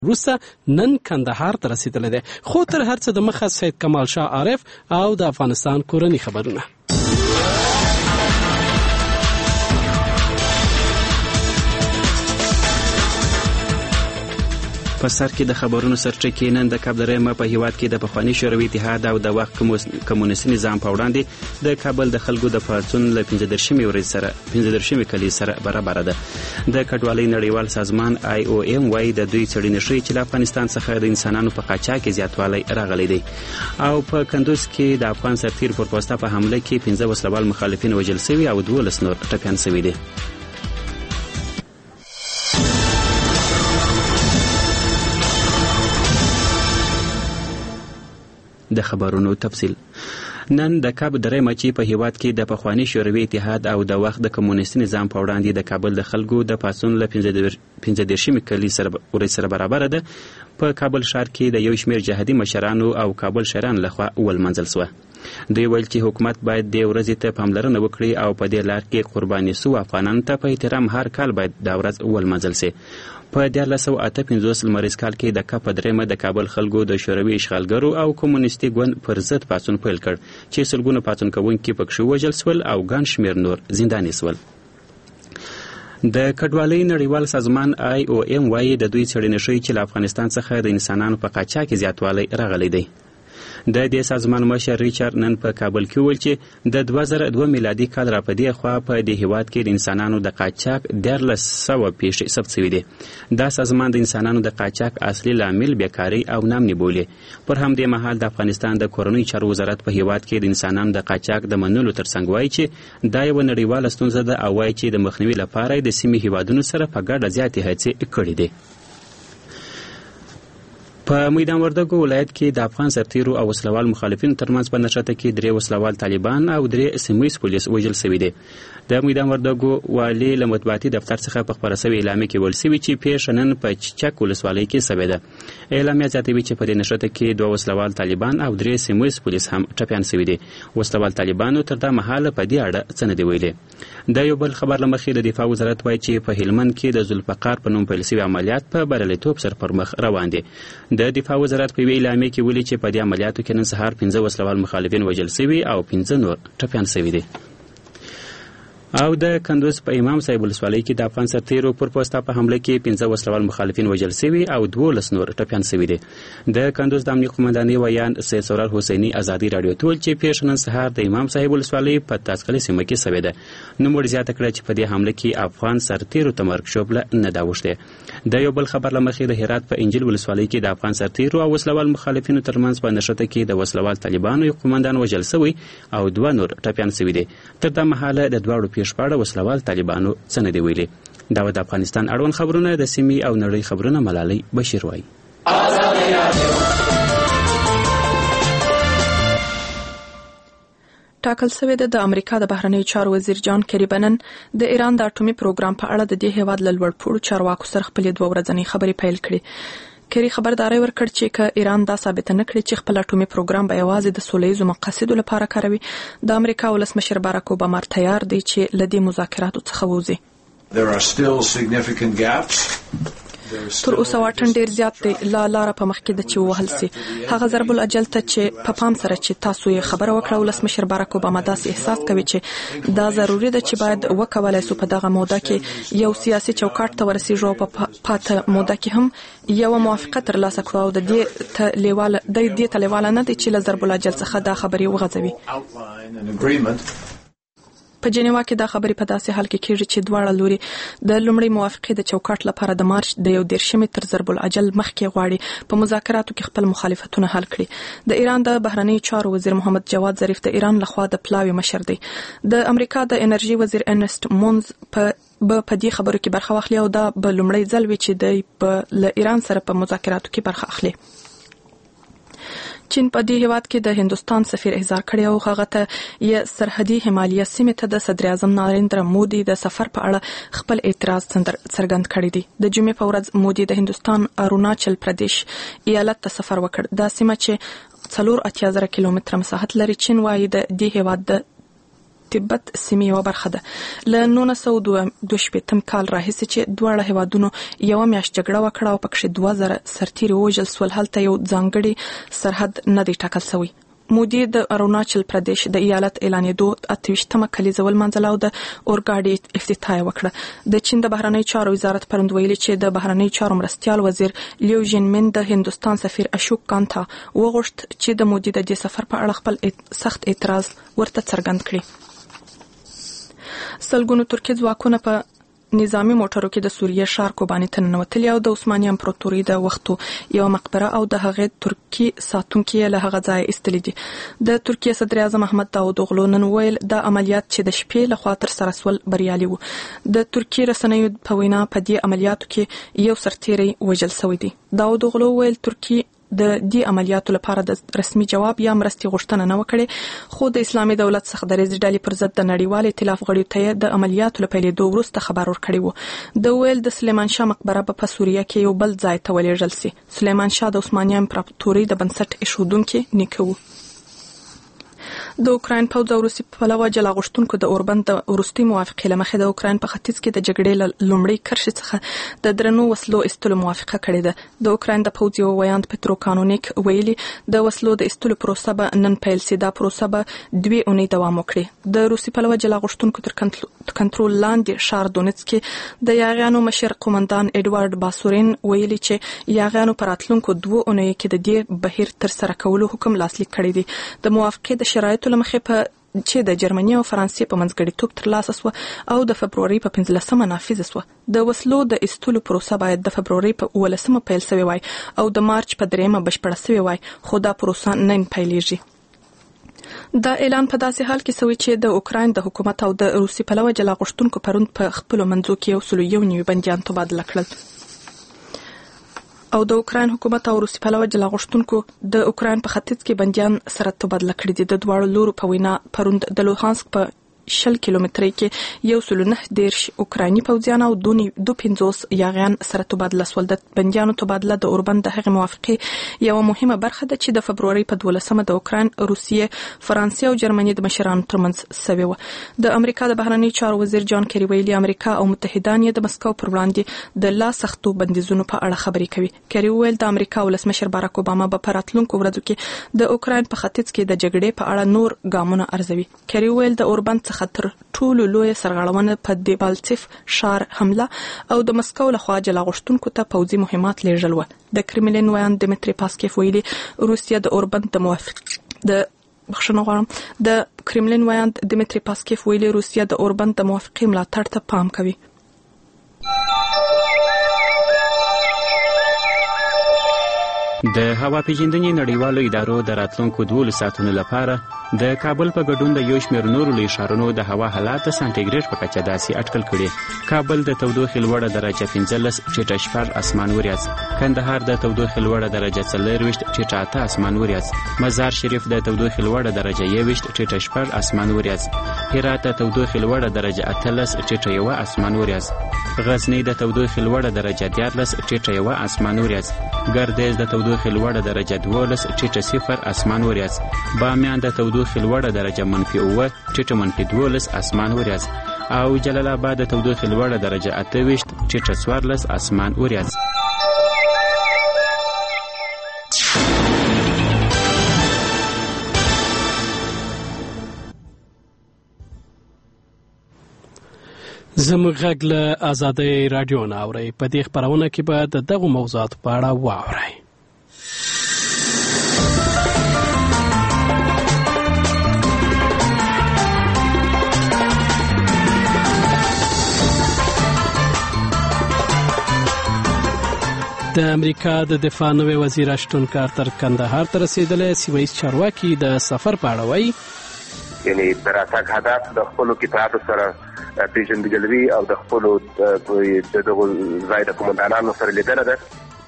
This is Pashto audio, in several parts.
وروسته نن کندهار ته رسیدلی دی. خو تر هر څه د مخه سید کمال شاه عارف او د افغانستان کورني خبرونه. په سر کې د خبرونو سرچینې نن د کابل درېیمه په هیواد کې د پخواني شوروي اتحاد او د وخت کمونیستي نظام په وړاندې د کابل د خلکو د پاڅون له 15 کلي سره برابر ده. د کډوالۍ نړیوال سازمان IOM وايي د دوی څېړنې ښیي چې له افغانستان څخه د انسانانو په قاچاق کې زیاتوالی راغلی دی. او په کندوز کې د افغان سرتیر پر پوسټه په حمله کې 15 وسلوال مخالفین وژل شوي او 12 نور ټپیان شوي دي. د خبرونو تفصیل. نن د کابل درېیمه چې په هیواد کې د پخواني شوروي اتحاد او د وخت د کمونیستي نظام په وړاندې د کابل د خلکو د پاڅون له 15 کلي سره برابر ده. په کابل ښار کې د یو شمېر جهادي مشرانو او کابل شهرانو لخوا ولمنځل شوه. دوی ویل چې حکومت باید دې ورځې ته پاملرنه وکړي او په دې لار کې قرباني سوو افغانانو ته په احترام هر کال باید دا ورځ ولمنځل شي. په 1958 لمریز کال کې د کاپ درېیمه د کابل خلکو د شوروي اشغالګرو او کمونیستي ګوند پر ضد پاڅون پیل کړ چې سلګونه پاڅون کوونکي پکښې وژل شول او ګڼ شمېر نور زنداني شول. د کډوالۍ نړیوال سازمان IOM وايي د دوی څېړنې ښیي چې له افغانستان څخه د انسانانو په قاچاق کې زیاتوالی راغلی دی. د دې سازمان مشر ریچارډ نن په کابل کې وویل چې د 2002 میلادي کال را په دې خوا په دې هیواد کې د انسانانو د قاچاق 1300 پیښې ثبت شوي دي. دا سازمان د انسانانو د قاچاق اصلي لامل بیکاري او نامني بولي. پر همدې مهال د افغانستان د کورنیو چارو وزارت په هیواد کې د انسانانو د قاچاق د منلو ترڅنګ وایي چې دا یوه نړیواله ستونزه ده او وایي چې د مخنیوي لپاره د سیمې هیوادونو سره په ګډه زیاتې هڅې کړې دي. په میدان وردګو ولایت کې د افغان سرتیرو او وسلوال مخالفینو ترمنځ په نښته کې 3 وسلوال طالبان او 3 سیمه‌ییز پولیس وژل شوي دي. د میدان وردګو والي له مطبوعاتي دفتر څخه په خپره شوې اعلامیه کې ویل شوي چې پیښه نن په چک ولسوالۍ کې شوې ده. اعلامیه زیاتوي چې په دې نښته کې 2 وسلوال طالبان او 3 سیمه‌ییز پولیس هم ټپیان شوي دي. وسلوال طالبانو تر دا مهاله په دې اړه څه نه دي ویلي. د یو بل خبر له مخې د دفاع وزارت وایي چې په هلمند کې د ذوالفقار په نوم پیل شوي عملیات په بریالیتوب سره پر مخ روان دي. د دفاع وزارت په یوې اعلامیه کې ویلي چې په دې عملیاتو کې نن سهار 15 وسلوال مخالفین وژل شوي او 15 نور ټپیان شوي دي. او د کندوز په امام صاحب ولسوالۍ کې د افغان سرتیرو پر پوسټه په حمله کې 15 وسلوال مخالفین وژل شوي او 12 نور ټپیان شوي دي. د کندوز د امنیه قومندانۍ ویان سید سورار حسیني ازادي راډیو ته ویل چې پیښه نن سهار د امام صاحب ولسوالۍ په تاسقلي سیمه کې شوې ده. نوموړي زیاته کړه چې په دې حمله کې افغان سرتیرو ته مرګ شوبله نه ده اوښتې. د یو بل خبر له مخې د هرات په انجیل ولسوالۍ کې د افغان سرتیرو او وسلوال مخالفینو ترمنځ په نښته کې د وسلوال طالبانو یو قومندان وژل شوی او 2 نور ټپیان شوي دي. تر دا مهاله د دواړو پیښو په اړه وسلوال طالبانو څه نه دی ویلي. دا د افغانستان اړوند خبرونه د سیمې او نړۍ خبرونه ملالۍ بشیر وایي. ټاکل شوې ده د امریکا د بهرنیو چارو وزیر جان کیری بنن د ایران د اټومي پروګرام په اړه د دې هیواد له لوړپوړو چارواکو سره خپلې 2 ورځنۍ خبرې پیل کړې. کیری خبرداري ورکړ چې که ایران دا ثابت نه کړي چې خپل اټومي پروګرام به یوازې د سولهییزو مقاصدو لپاره کاروي، د امریکا ولسمشر باراک اوباما تیار دی چې له دې مذاکراتو څخه ووځي. تر اوسه واټن ډیر زیات دی، لاره په مخ کې د چې وهل سي. هغه ضرب الاجل ته چې په پام سره چې تاسو یې خبره وکړه، ولسمشر باراک اوباما داسې احساس کوي چې دا ضروري ده چې باید وکولای سو په دغه موده کې یو سیاسي چوکاټ ته ورسیږو او په پاته موده کې هم یو موافقه ترلاسه کړو او د دې ته لیواله نه دی چې له ضرب الاجل څخه دا خبرې وغځوي. په جنیوا کې دا خبرې په داسې حال کې کېږي چې دواړه لوري د لومړۍ موافقې د چوکاټ لپاره د مارچ د 11 تر ضرب العجل مخکې غواړي په مذاکراتو کې خپل مخالفتونه حل کړي. د ایران د بهرنیو چارو وزیر محمد جواد ظریف د ایران لخوا د پلاوي مشر دی. د امریکا د انرژي وزیر انست مونز په دې خبرو کې برخه واخلي او دا به لومړی ځل وي چې د ایران سره په مذاکراتو کې برخه اخلي. چین په دې هیواد کې د هندستان سفیر احضار کړی او هغه ته یې سرحدي همالیه سیمې ته د صدر اعظم نریندر مودي د سفر په اړه خپل اعتراض څرګند کړی دی. د جمعې په ورځ مودي د هندستان اروناچل پردیش ایالت ته سفر وکړ. دا سیمه چې 480,000 کیلومتره مساحت لري، چین وايي د دې هیواد د تبت سیمې یوه برخه ده. له 1922 کال راهیسې چې دواړه هیوادونو یوه میاشت جګړه وکړه او پکښې 2000 سرتیري ووژل سول، هلته یو ځانګړی سرحد نه دی ټاکل شوی. مودي د اروناچل پردیش د ایالت اعلانېدو 28مه کلیزه ولمانځله او د اورګاډي افتتاح وکړه. د چین د بهرنیو چارو وزارت پروند ویلي چې د بهرنیو چارو مرستیال وزیر لیو جینمن د هندوستان سفیر اشوک کانتا وغوښت چې د مودي د دې سفر په اړه خپل سخت اعتراض ورته څرګند کړي. سلګونو ترکي ځواکونه په نظامی موټرو کې د سوریه ښار کوباني ته ننوتلي او د عثماني امپراتوري د وختو یو مقبره او د هغې ترکي ساتونکي له هغه ځای ایستلي دي. د ترکیه صدر اعظم احمد داود اوغلو نن ویل د عملیات چې د شپې لخوا ترسره سول بریالي وو. د ترکیې رسنیو په وینا په دې عملیاتو کې یو سرتیری وژل شوی دی. داود اوغلو ویل ترکیه د دې عملیاتو لپاره د رسمي جواب یا مرستې غوښتنه نه وکړي، خو د اسلامي دولت څخه د ریز ډلې پر ضد د نړیوال ائتلاف غړیو ته د عملیاتو له پیلېدو وروسته خبر ورکړی وو. د ویل د سلیمان شاه مقبره په سوریه کې یو بل ځای ته ولېږل سي. سلیمان شاه د عثماني امپراتوري د بنسټ ایښودونکي نیکه وو. د اوکراین پوځ او روسي پلوه جلا غوښتونکو د اوربند د وروستي موافقې له مخې د اوکراین په ختیځ کې د جګړې له لومړۍ کرښې څخه د درنو وسلو ایستلو موافقه کړې ده. د اوکراین د پوځ یو ویاند پترو کانونیک ویلي د وسلو د ایستلو پروسه به نن پیل سي. دا پروسه به 2 اونۍ دوام وکړي. د روسي پلوه جلا غوښتونکو تر کنټرول لاندې ښار دونیتس کې د یاغیانو مشر قومندان ایډوارډ باسورین ویلي چې یاغیانو په راتلونکو 2 اونۍ کې د دې بهیر تر سره کولو حکم لاسلیک کړی دی. د موافقې د شرایطو له مخې په چې د جرمني او فرانسې په منځګړیتوب ترلاسه سوه او د فبروري په 15مه نافذ سوه. د وسلو د ایستلو پروسه باید د فبروري په 18مه پیل شوې وای او د مارچ په 3مه بشپړه شوې وای، خو دا پروسه نن پیلېږي. دا اعلان په داسې حال کې شوی چې د اوکراین د حکومت او د روسي پلوه جلا غوښتونکو پروند په خپلو منځو کې 101 بندیان تبادله کړل. او د اوکراین حکومت او روسي پلوه جلا غوښتونکو د اوکراین په ختیځ کې بندیان سره تبادله کړي دي. د دواړو لورو په وینا پروند د لوهانسک په 60 کیلومترۍ کې 119 اوکرایني پوځیان او 250 یاغیان سره تبادله سول. د بندیانو تبادله د اوربند د هغې موافقې یوه مهمه برخه ده چې د فبروري په 12مه د اوکراین، روسیې، فرانسې او جرمني د مشرانو ترمنځ شوې وه. د امریکا د بهرنیو چارو وزیر جان کیری ویلي امریکا او متحدان یې د مسکو پر وړاندې د لا سختو بندیزونو په اړه خبرې کوي. کیری ویل د امریکا ولسمشر باراک اوباما به په راتلونکو ورځو کې د اوکراین په ختیځ کې د جګړې په اړه نور ګامونه ارزوي. کیری ویل د اوربند څخه تر ټولو لویه سرغړونه په دیبالتسیف ښار حمله او د مسکو لخوا جلا غوښتونکو ته پوځي مهمات لیږل وه. د کرملین ویاند دمیتری پاسکیف ویلي روسیه د اوربند د کرملین ویاند دمیتری پاسکیف ویلي روسیه د اوربند د موافقې ملاتړ ته پام کوي. د هوا پیژندنې نړیوالو ادارو د راتلونکو 12 ساعتونو لپاره د کابل په ګډون د یو شمېر نورو لوی ښارونو د هوا حالات د سانتیګریډ په کچه داسې اټکل کړي. کابل د تودوخې لوړه درجه 15 ټیټه 4 اسمان وریځ، کندهار د تودوخې لوړه درجه 24 ټیټه 8 اسمان وریځ، مزار شریف د تودوخې لوړه درجه 21 ټیټه 4 اسمان وریځ، هرات د تودوخې لوړه درجه 18 ټیټه 1 اسمان وریځ، غزنی د تودوخې لوړه درجه 14 ټیټه 1 اسمان وریځ، ګردیز د تودوخې لوړه درجه 12 ټیټه 0 اسمان وریځ، بامیان د تودوخې لوړه درجه -9 ټیټه -12 اسمان وریځ او جلال آباد د تودوخې لوړه درجه 28 ټیټه 14 اسمان وریځ. زموږ غږ له آزادۍ رادیو نه اورئ. په دې خپرونه کې به د دغو موضوعاتو په اړه واورئ. د امریکا د دفاع نوی وزیر اشتون کارتر کندهار ته رسیدلی. سیمه ییز چارواکي د سفر په اړه وایي یعنی د راتګ هدف د خپلو قطاعاتو سره پیژندګلوي او د خپلو دغو ځای د قومندانانو سره لیدنه ده.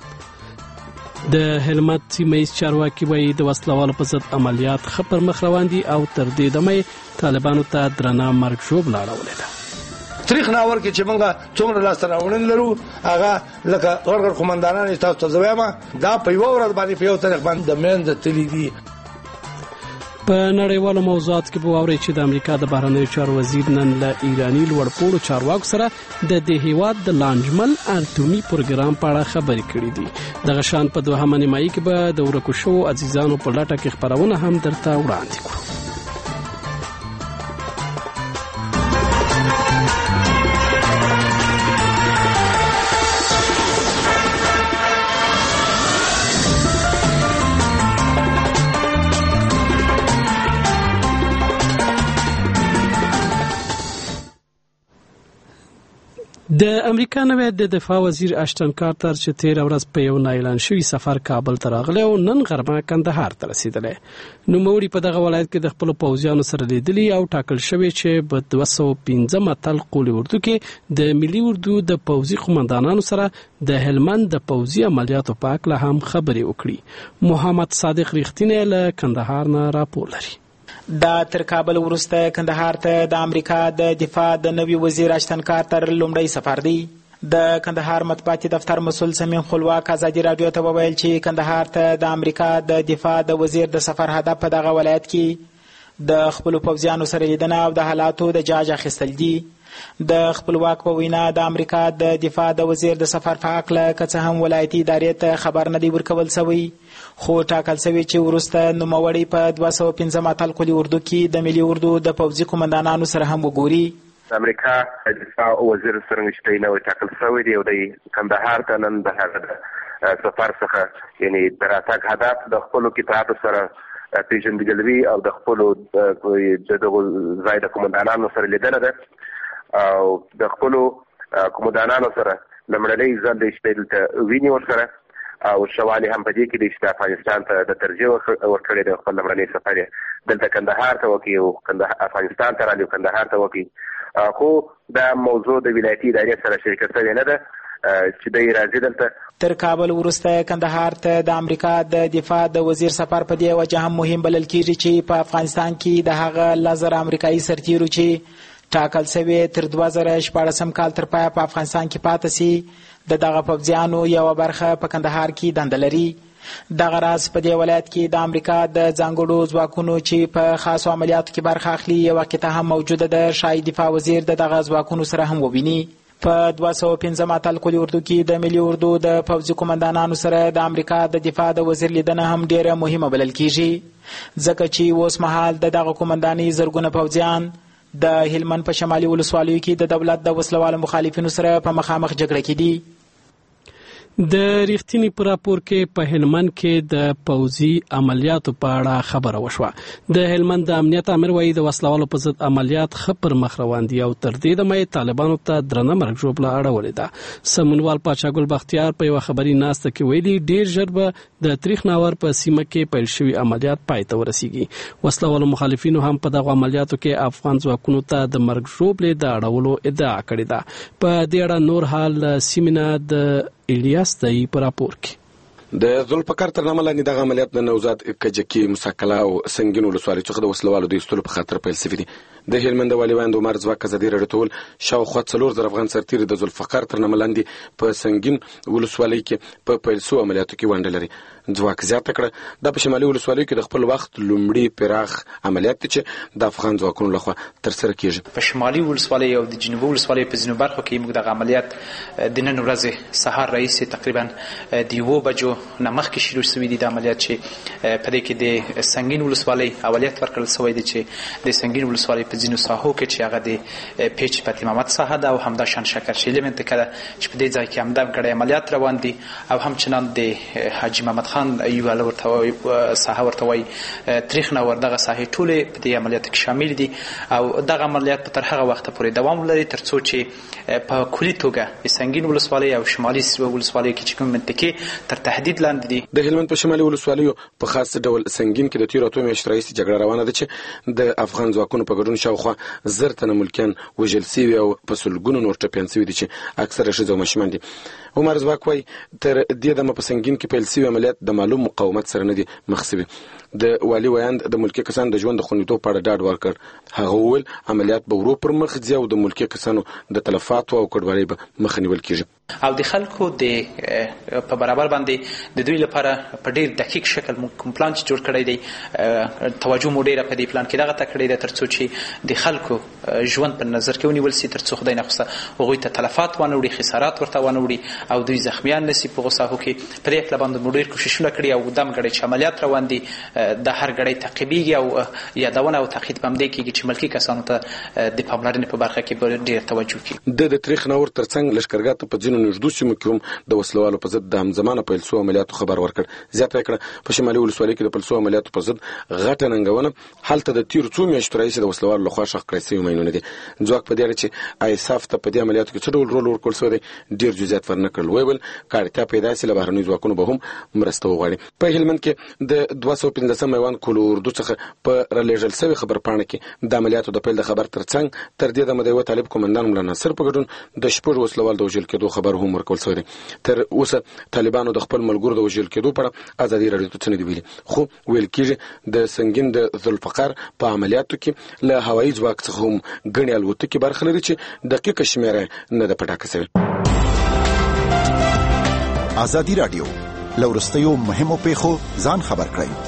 د هلمند سیمه ییز چارواکي وایي د وسلوالو په ضد عملیات ښه پر مخ روان دي او تر دې دمه طالبانو ته درنه مرګ ژوبله اړولې ده. تاریخ ناور کې چې موږ څومره لاسته راوړنې لرو هغه لکه غړغړ قومندانان تاسو ته زه وایم دا په یوه ورځ باندې په یو تاریخ باندې د منځ تللی دي. په نړیوالو موضوعاتو کې به واورئ چې د امریکا د بهرنیو چارو وزیر نن له ایراني لوړپوړو چارواکو سره د دې هیواد د لانجمن اټومي پروګرام په اړه خبرې کړې دي. دغه شان په دوهمه نیمایي کې به د ورکو شوو عزیزانو په لټه کې خبرونه هم درته وړاندې کړو. د امریکا نوی د دفاع وزیر اشتن کارتر چې تیر ورځ په یو اعلان شوی سفر کابل ته راغلی او نن غرمه کندهار ته رسیدلی. نوموړي په دغه ولایت کې د خپل پوځیانو سره لیدلي او ټاکل شوی چې په 215 اتل قول اردو کې د ملي اردو د پوځي قومندانانو سره د هلمند د پوځي عملیاتو په اړه هم خبرې وکړي. محمد صادق ریښتینی له کندهار نه راپور لري. دا تر کابل وروسته کندهار ته د امریکا د دفاع د نوي وزیر اشتن کارتر لومړی سفر دی. د کندهار مطبوعاتي دفتر مسؤل سمین خپلواک ازادي رادیو ته وویل چې کندهار ته د امریکا د دفاع د وزیر د سفر هدف په دغه ولایت کې د خپل پوځیانو سره لیدنه او د حالاتو د جاج اخیستل دي. د خپلواک په وینا د امریکا د دفاع د وزیر د سفر په اړه که څه هم ولایتي ادارې ته خبر نه دی ورکول شوی، خو ټاکل شوی چې وروسته نوموړی په 215 اتل قولي اردو کې د ملي اردو د پوځي قومندانانو سره هم وګوري. امریکا د دفاع وزیر څنګه چې نو ټاکل شوی دی او د کندهار ته نن د سفر څخه یعنی د راتګ هدف د خپل کتابو سره پیژندګلوي او د خپل دغه ځای د قومندانانو سره لیدنه ده او د خپل قومندانانو سره لمړنۍ ځل د شپېل ته ویني ورسره او شوالی هم په دې کې د افغانستان ته د ترجیح ورکړې د خپل لمړنۍ سفر دلته کندهار ته وکړي او افغانستان ته راځي کندهار ته وکړي، خو دا موضوع د ولایتي ادارې سره شریکه شوې نه ده چې د راځي دلته. تر کابل وروسته کندهار ته د امریکا د دفاع د وزیر سفر په دې وجه هم مهم بلل کېږي چې په افغانستان کې د هغه لزر امریکایي سرتیرو چې ټاکل شوی تر 2014 کال تر پایه په افغانستان کې پاتې سي د دغه پوځیانو یو برخه په کندهار کې دنده لري. دغه راز په دې ولایت کې د امریکا د ځانګړو ځواکونو چې په خاصو عملیاتو کې برخه اخلي یو قطعه هم موجوده ده. شاید دفاع وزیر د دغه ځواکونو سره هم وویني. په 215 اتل قولي اردو کې د ملي اردو د پوځي قومندانانو سره د امریکا د دفاع د وزیر لیدنه هم ډیره مهمه بلل کیږي، ځکه چې اوس مهال د دغه قومندانۍ زرګونه پوځیان د هلمند په شمالي ولسوالیو کې د دولت د وسلوالو مخالفینو سره په مخامخ جګړه کې دي. د ریښتینی په راپور کې په هلمند کې د پوځي عملیاتو په اړه خبره وشوه. د هلمند د امنیت امر وایي د وسلوالو په ضد عملیات ښه پر مخ روان دي او تر دې دمه طالبانو ته درنه مرګ ژوبله اړولې ده. سمونوال پاچاګل بختیار په یو خبري ناسته کې ویلي ډیر ژر به د تاریخ ناور په سیمه کې پیل شوی عملیات پای ته ورسیږي. وسلوالو مخالفینو هم په دغه عملیاتو کې افغان ځواکونو ته د مرګ ژوبلې د اړولو ادعا کړې ده. په دې اړه نور حال سیمینه د الیاس دای په راپور کې د ذوالفقار تر نامه لاندې دغه عملیات د نوزاد کجکي مساکله او سنگین ولسوالۍ څخه د وسلوالو د ایستلو په خاطر پیل شوي دي. د هلمند والي ویاند عمر ځواک ازادي راډیو ته وویل شاوخوا 4000 افغان سرتیري د ذوالفقار تر نامه لاندې په سنگین ولسوالۍ کې په پیل شوو عملیاتو کې ونډه لري. ځواک زیاته کړه دا په شمالي ولسوالیو کې د خپل وخت لومړي پراخ عملیات چې د افغان ځواکونو لخوا ترسره کیږي. په شمالي ولسوالۍ او د جنوبي ولسوالۍ په ځینو برخو کې موږ د عملیات د نن ورځې سهار رئیس تقریبا د 2 بجو نه مخکې شروع شوي دي. د عملیات چې په دې کې د سنگین ولسوالۍ عملیات ورکړل شوی دی چې د سنگین ولسوالۍ په ځینو ساحو کې چې هغه د پیچ فاطمه محمد ساحه ده او همدا شان شکر شیلې منطقه ده چې په دې ځای کې همدا ګډه عملیات روان دي او همچنان د حاجی محمد خان ایوال ورته ساحه ورته وای تاریخ نه وردغه ساحه ټوله په دې عملیات کې شامل دي او دغه عملیات په تر هغه وخت پورې دوام لري ترڅو چې په کلی توګه د سنگین ولسوالۍ او شمالي ولسوالۍ کې کوم منطقې تر تهدید لاندې دي. د هلمند په شمالي ولسوالیو په خاص ډول سنگین کې د تیر اتو میاشتې راهیسې جګړه روانه ده چې د افغان ځواکونو په ګډون شاوخوا 1000 تنه ملکیان وژل شوي او په سلګونو نور ټپیان شوي دي چې اکثره ښځې او ماشومان دي. عمر ځواک وایي تر دې دمه په سنگین کې پیل شوي عملیات د معلوم مقاومت سره نه دي مخ شوي. د والي ویاند د ملکي کسانو د ژوند د خوندیتوب په اړه ډاډ ورکړ. هغه وویل عملیات به ورو پر مخ ځي او د ملکي کسانو د تلفاتو او کډوالۍ به مخه نیول کیږي. او د خلکو د په برابر باندې د دوی لپاره په ډیر دقیق شکل کوم پلان چې جوړ کړی دی توجه مو ډیره په دې پلان کې دغه ته کړې ده ترڅو چې د خلکو ژوند په نظر کې ونیول سي ترڅو خدای نخواسته هغوی ته تلفات ونه وړي خسارات ورته ونه وړي او دوی زخمیان نه سي په هغو ساحو کې په دې پله باندې مو ډېر کوششونه کړي او دم ګړی چې عملیات روان دي د هر ګړی تعقیبېږي او یادونه او تاکید په همدې کېږي چې ملکي کسانو ته د پاملرنې په برخه کې به ډېر توجه کړي. د تاریخ ناور ترڅنګ لښکرګاه ته په ځینو نږدو سیمو کې هم د وسلوالو په ضد د همزمانه پیل سوو عملیاتو خبر ورکړ. زیاته یې کړه په شمالي ولسوالۍ کې د پیل سوو عملیاتو په ضد غټه ننګونه هلته د تیرو څو میاشتو راهیسې د وسلوالو لخوا ښخ کړی سوي ماینونه دي. ځواک په دې اړه چې ISAF ته په دې عملیاتو کې څه ډول رول ورکړل سوی دی ډېر جزئیات ورنه کړل. ویل که اړتیا پیدا سي له بهرنیو ځواکونو به هم مرسته وغواړي. په هلمند کې د 215 میوند کولو اردو څخه په رالېږل سوي خبرپاڼه کې د عملیاتو د پیل د خبر ترڅنګ تر دې دمه د یوه طالب قومندان ملا ناصر په ګډون د 6 وسلوال د وژل کېدو خبر هم ورکول سوی دی. تر اوسه طالبانو د خپل ملګرو د وژل کېدو په اړه ازادي راډیو ته څه نه دي ویلي، خو ویل کېږي د سنگین د ذوالفقار په عملیاتو کې له هوایي ځواک څخه هم ګڼې الوتکې برخه لري چې دقیقه شمېره نه ده پټاکه سوې. ازادي راډیو له وروستیو مهمو پیښو ځان خبر کړئ.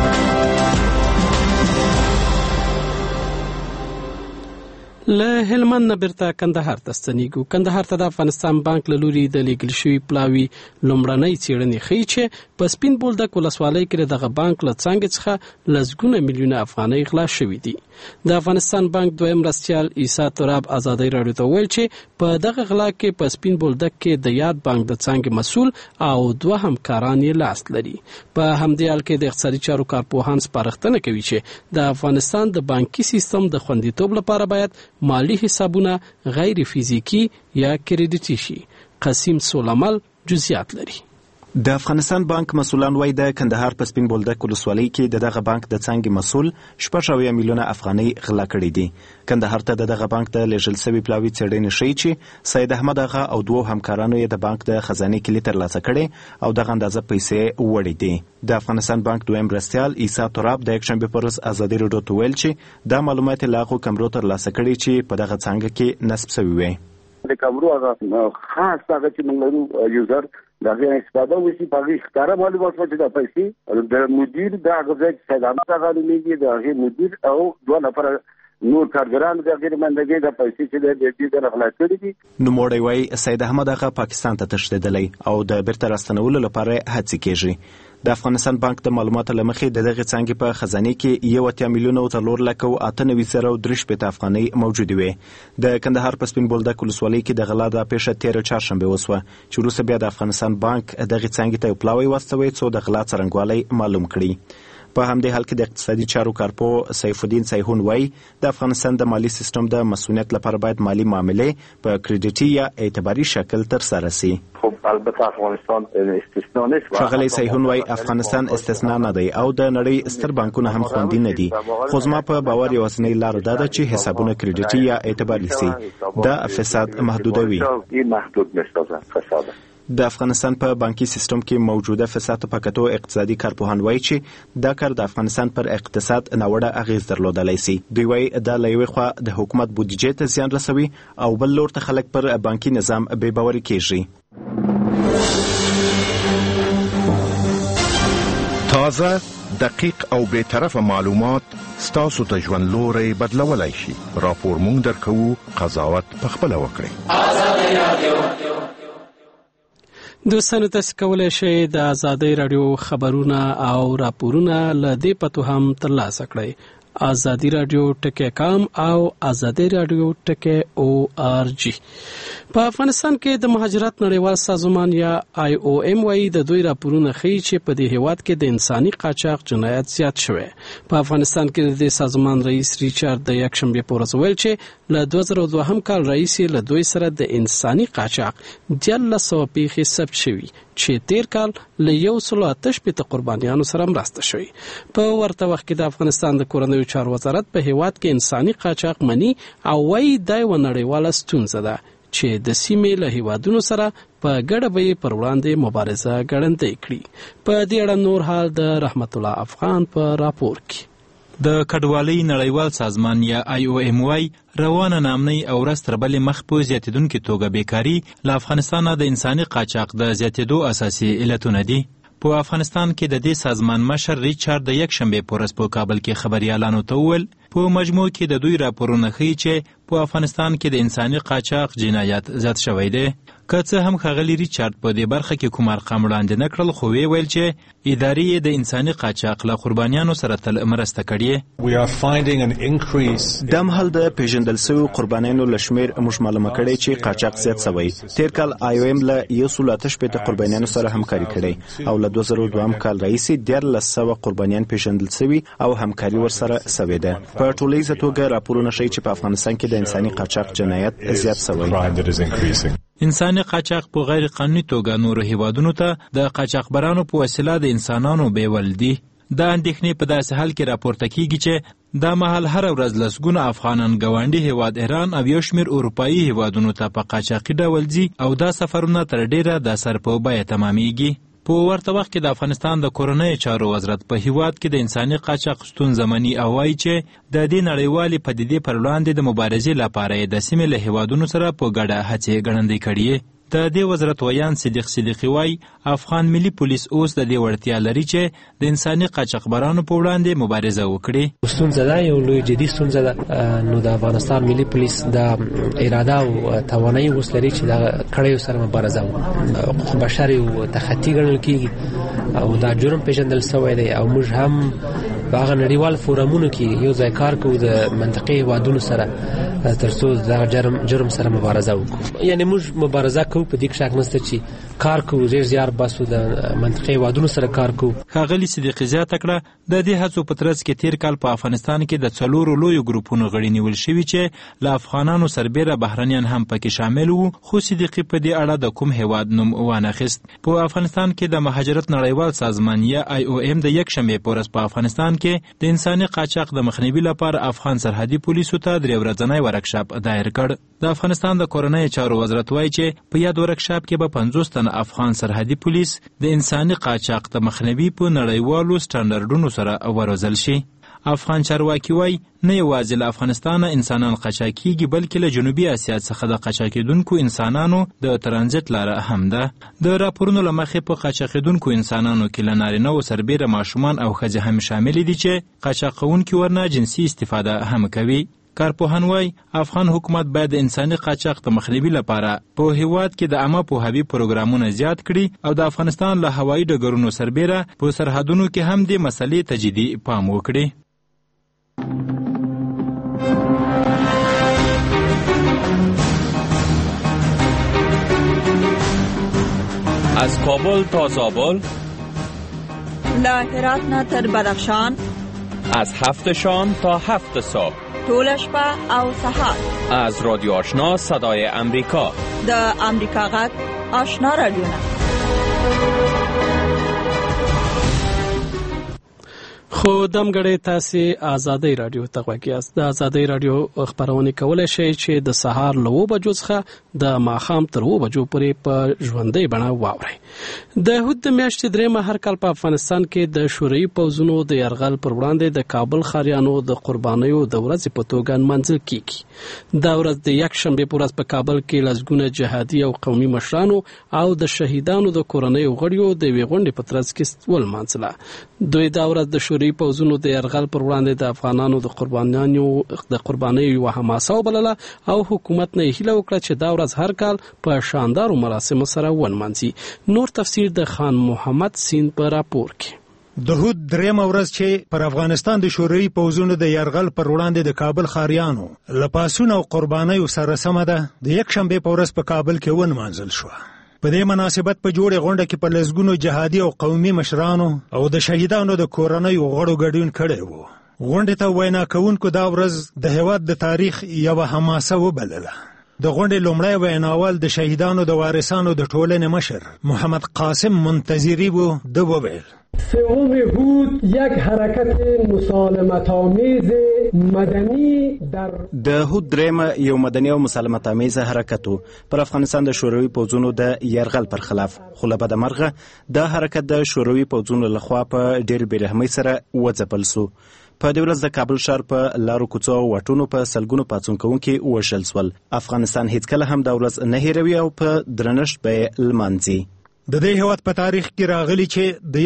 له هلمند نه بیرته کندهار ته ستنیږو. کندهار ته د افغانستان بانک له لوري د لیږل شوي پلاوي لومړنۍ څېړنې ښیي چې په سپین بولدک ولسوالۍ کې د دغه بانک له څانګې څخه لسګونه میلیونه افغانۍ غلا شوي دي. د افغانستان بانک دویم مرستیال عیسی تراب ازادي راډیو ته ویل چې په دغه غلا کې په سپین بولدک کې د یاد بانک د څانګې مسؤل او دوه همکاران یې لاس لري. په همدې حال کې د اقتصادي چارو کارپوهان سپارښتنه کوي چې د افغانستان د بانکي سیستم د خوندیتوب لپاره باید مالی حسابونه غیر فزیکی یا کریډیټي شي. قاسم سولمل جزئیات لري. د افغانستان بانک مسؤلان وايي د کندهار په سپین بولدک ولسوالۍ کې دغه بانک د څانګې مسؤل 6 میلیونه افغانۍ غلا کړې دي. کندهار ته دغه بانک د لیږل شوي پلاوي څېړنې ښیي چې سید احمد اغا او دوه همکارانو یې د بانک د خزانې کلي ترلاسه کړې او دغه اندازه پیسې وړې دي. د افغانستان بانک دویم مرستیال عیسی تراب د یکشنبې په ورځ ازادي راډیو ته ویل چې دا معلومات له هغو کمرو ترلاسه کړي چې په دغه څانګه کې نصب شوي وي. د کمرو هغه خاص هغه چې موږ لرو یوزر دا غیر استفاده وشي په هغه ښکاره معلومات ورته د پیسې د مدیر د هغه ځای چې سید احمد اغا نومېږي د هغې مدیر او دوه نفره نور کارګران د غیر مندګۍ د پیسې چې د دې د غلا کړي دي. نوموړی وايي سید احمد اغا پاکستان ته تښتېدلی او د بیرته راستنولو لپاره هڅې کېږي. د افغانستان بانک د معلوماتو له مخې د دغې څانګې په خزانې کې 80 میلیونه او 4,98,000 افغانۍ موجودې وې. د کندهار په سپین بولدک ولسوالۍ کې د غلا دا پیښه 13 چهارشنبې وسوه چې وروسته بیا د افغانستان بانک دغې څانګې ته یو پلاوی واستوی څو د غلا څرنګوالی معلوم کړي. په همدې حال کې د اقتصادي چارو کارپوه سیف الدین سیحون وايي د افغانستان د مالی سیستم د مسؤلیت لپاره باید مالی معاملې په کریډیټي یا اعتباري شکل ترسره سي. خب البته افغانستان استثنا نیست. ښاغلی سیحون وايي افغانستان استثنا نه دی او د نړۍ ستر بانکونه هم خوندي نه دي، خو زما په باور یوازینۍ لاره دا ده چې حسابونه کریډیټي یا اعتباري سي. دا فساد محدودوي. د افغانستان په بانکي سیستم کې موجوده فساد په کتو اقتصادي کارپوهان وایي چې دا کار د افغانستان پر اقتصاد ناوړه اغیز درلودلی سي. دوی وایي دا له یوې خوا د حکومت بودیجې ته زیان رسوي او بل لور ته خلک پر بانکي نظام بې باوري کېږي. تازه، دقیق او بې طرفه معلومات ستاسو ته ژوند لوری بدلولی شي. راپور مونږ درکوو، قضاوت پخپله وکړئ. ازادي راډیو. دوستانو تاسو کولی شئ د ازادۍ راډیو خبرونه او راپورونه له دې پتو هم ترلاسه کړئ. ازادي راډیو .com او ازادي راډیو .org. په افغانستان کې د مهاجرت نړیوال سازمان یا IOM وايي د دوی راپورونه ښیي چې په دې هیواد کې د انساني قاچاق جنایت زیات شوی. په افغانستان کې د دې سازمان رئیس ریچارډ د یکشنبې په ورځ ویل چې له 2002 کال راهیسې له دوی سره د انساني قاچاق 1300 پیښې ثبت شوي چې تیر کال له 188 قربانیانو سره مرسته شوی. په ورته وخت کې د افغانستان د کورنیو چارو وزارت په هیواد کې انساني قاچاق مني او وايي دا یوه نړیواله ستونزه ده چې د سیمې له هیوادونو سره په ګډه به یې پر وړاندې مبارزه ګړندۍ کړي. په دې اړه نور حال د رحمت الله افغان په راپور کې. د کډوالۍ نړیوال سازمان یا IOM وايي روانه نامنۍ او ورځ تر بلې مخ په زیاتېدونکې توګه بیکاري له افغانستانه د انساني قاچاق د زیاتېدو اساسي علتونه دي. په افغانستان کې د دې سازمان مشر ریچارډ د یکشنبې په ورځ په کابل کې خبریالانو ته وویل په مجموع کې د دوی راپورونه ښیي چې په افغانستان کې د انساني قاچاق جنایت زیات شوی دی. که څه هم ښاغلي ریچارډ په دې برخه کې کوم ارقام وړاندې نه کړل، خو ویل چې ادارې یې د انساني قاچاق له قربانیانو سره تل مرسته کړې. دا مهال د پیژندل شویو قربانیانو له شمېر موږ معلومه کړی چې قاچاق زیات شوی. تېر کال IOM له 168 قربانیانو سره همکاري کړې او له 2002 کال راهیسې 1300 قربانیان پیژندل شوي او همکاري ورسره شوې ده. په ټولیزه توګه راپورونه ښیي چې په افغانستان کې د انساني قاچاق جنایت زیات شوی. انساني قاچاق په غیر قانوني توګه نورو هیوادونو ته د قاچاقبرانو په وسیله د انسانانو بیول دي. دا اندېښنې په داسې حال کې راپورته کیږي چې دا مهال هر ورځ لسګونه افغانان ګاونډي هیواد ایران او یو شمېر اروپایي هیوادونو ته په قاچاقي ډول ځي او دا سفرونه تر ډیره د سر په بیه تمامیږي. په ورته وخت کې د افغانستان د کورنیو چارو وزارت په هیواد کې د انساني قاچاق ستونزه مني او وایي چې د دې نړیوالې پدیدې پر وړاندې د مبارزې لپاره یې د سیمې له هیوادونو سره په ګډه هڅې ګړندۍ کړي. د دې وزارت ویان صدیق صدیقي وایي افغان ملي پولیس اوس د دې وړتیا لري چې د انساني قاچاقبرانو په وړاندې مبارزه وکړي. ستونزه ده، یو لوی جدي ستونزه ده. نو د افغانستان ملي پولیس د اراده او توانایي اوس لري چې د کړیو سره مبارزه وکړي. حقوق بشر یو تخطي ګڼل کیږي او دا جرم پیژندل شوی دی او موږ هم په هغه نړیوال فورمونو کې یو ځای کار کوو د منطقې هیوادونو سره ترڅو د جرم سره مبارزه وکړو. یعنی موږ مبارزه کوو، په دې کې شک نشته چې کار کوو، ډېر زیار باسو د منطقې هیوادونو سره کار کوو. ښاغلي صدیقي زیاته کړه د دې هڅو په ترڅ کې تیر کال په افغانستان کې د 4 لویو ګروپونو غړي نیول شوي چې له افغانانو سربیره بهرنیان هم پکې شامل وو، خو صدیقي په دې اړه د کوم هیواد نوم وانخیست. په افغانستان کې د مهاجرت نړیوال سازمان یا IOM د یکشنبې په ورځ په افغانستان کې د انساني قاچاق د مخنیوي لپاره افغان سرحدي پولیسو ته 3 ورځنی ورکشاپ دایر کړ. د افغانستان د کورنیو چارو وزارت وایي چې په یاد ورکشاپ کې به 50 تنه افغان سرحدي پولیس د انساني قاچاق د مخنیوي په نړیوالو سټانډرډونو سره وروزل شي. افغان چارواکي وایي نه یوازې له افغانستانه انسانان قاچاقېږي بلکې له جنوبي اسیا څخه د قاچاقېدونکو انسانانو د ترانزیت لاره هم ده. د راپورونو له مخې په قاچاقېدونکو انسانانو کې له نارینه‌و سربیره ماشومان او ښځې هم شامل دي چې قاچاقونکي ورنه جنسي استفاده هم کوي. کارپوهان وایي افغان حکومت باید د انساني قاچاق د مخنیوي لپاره په هیواد کې د عامه پوهاوي پروګرامونه زیات کړي او د افغانستان له هوایي ډګرونو سربیره په سرحدونو کې هم دې مسلې ته جدي پام وکړي. از کابل تا زابل، له هرات نه تر بدخشان، از 7 شام تا 7 صبح، طول شپه او سحر، از رادیو آشنا صدای امریکا، د امریکا غږ آشنا رادیو. خو دمګړې تاسې آزادۍ رادیو ته غوږ یاست. د آزادۍ رادیو خپرونې کولی شئ چې د سهار له 9 بجو څخه د ماښام تر 9 بجو پورې په ژوندۍ بڼه واورئ. د هود د میاشتې 3 هر کال په افغانستان کې د شوروي پوځونو د یرغل پر وړاندې د کابل ښاریانو د قربانیو د ورځې په توګه نمانځل کیږي. دا ورځ د یکشنبې په ورځ په کابل کې لسګونه جهادي او قومي مشرانو او د شهیدانو د کورنیو غړیو د یوې غونډې په ترڅ کې ولمانځله. دوی دا ورځ د شوروي پوځونو د یرغل پر وړاندې د افغانانو د قربانیو یوه حماسه وبلله او حکومت نه یې هیله وکړه چې دا ورځ هر کال په شاندارو مراسمو سره ونمانځي. نور تفسیر د خان محمد سین په راپور کې. د هود 3 ورځ چې پر افغانستان د شوروي پوځونو د یرغل پر وړاندې د کابل ښاریانو له پاڅون او قربانیو سره سمه ده د یکشنبې په ورځ په کابل کې ونمانځل شوه. په دې مناسبت په جوړې غونډه کې په لسګونو جهادي او قومي مشرانو او د شهیدانو د کورنیو غړو ګډون کړی وو. غونډې ته وینا کوونکو دا ورځ د هیواد د تاریخ یوه حماسه وبلله. د غونډې لومړی ویناوال د شهیدانو د وارثانو د ټولنې مشر محمد قاسم منتظري وو. ده وویل سوم هود یک حرکت مسالمت‌آمیز مدنی در د هود دریم یو مدني او مسالمت‌آمیز حرکت پر افغانستان د شوروي پوځونو د يرغل پر خلاف، خو له بده مرغه د حرکت د شوروي پوځونو لخوا په ډېر بېرحمۍ سره وځپل سو. په دې ورځ د کابل ښار په لارو کوڅو او واټونو په سلګونو پاڅون کوونکي وژل سول. افغانستان هیڅکله هم دا ورځ نه هېروي او په درنښت به یې لمانځي. د دې هیواد په تاریخ کې راغلی چې د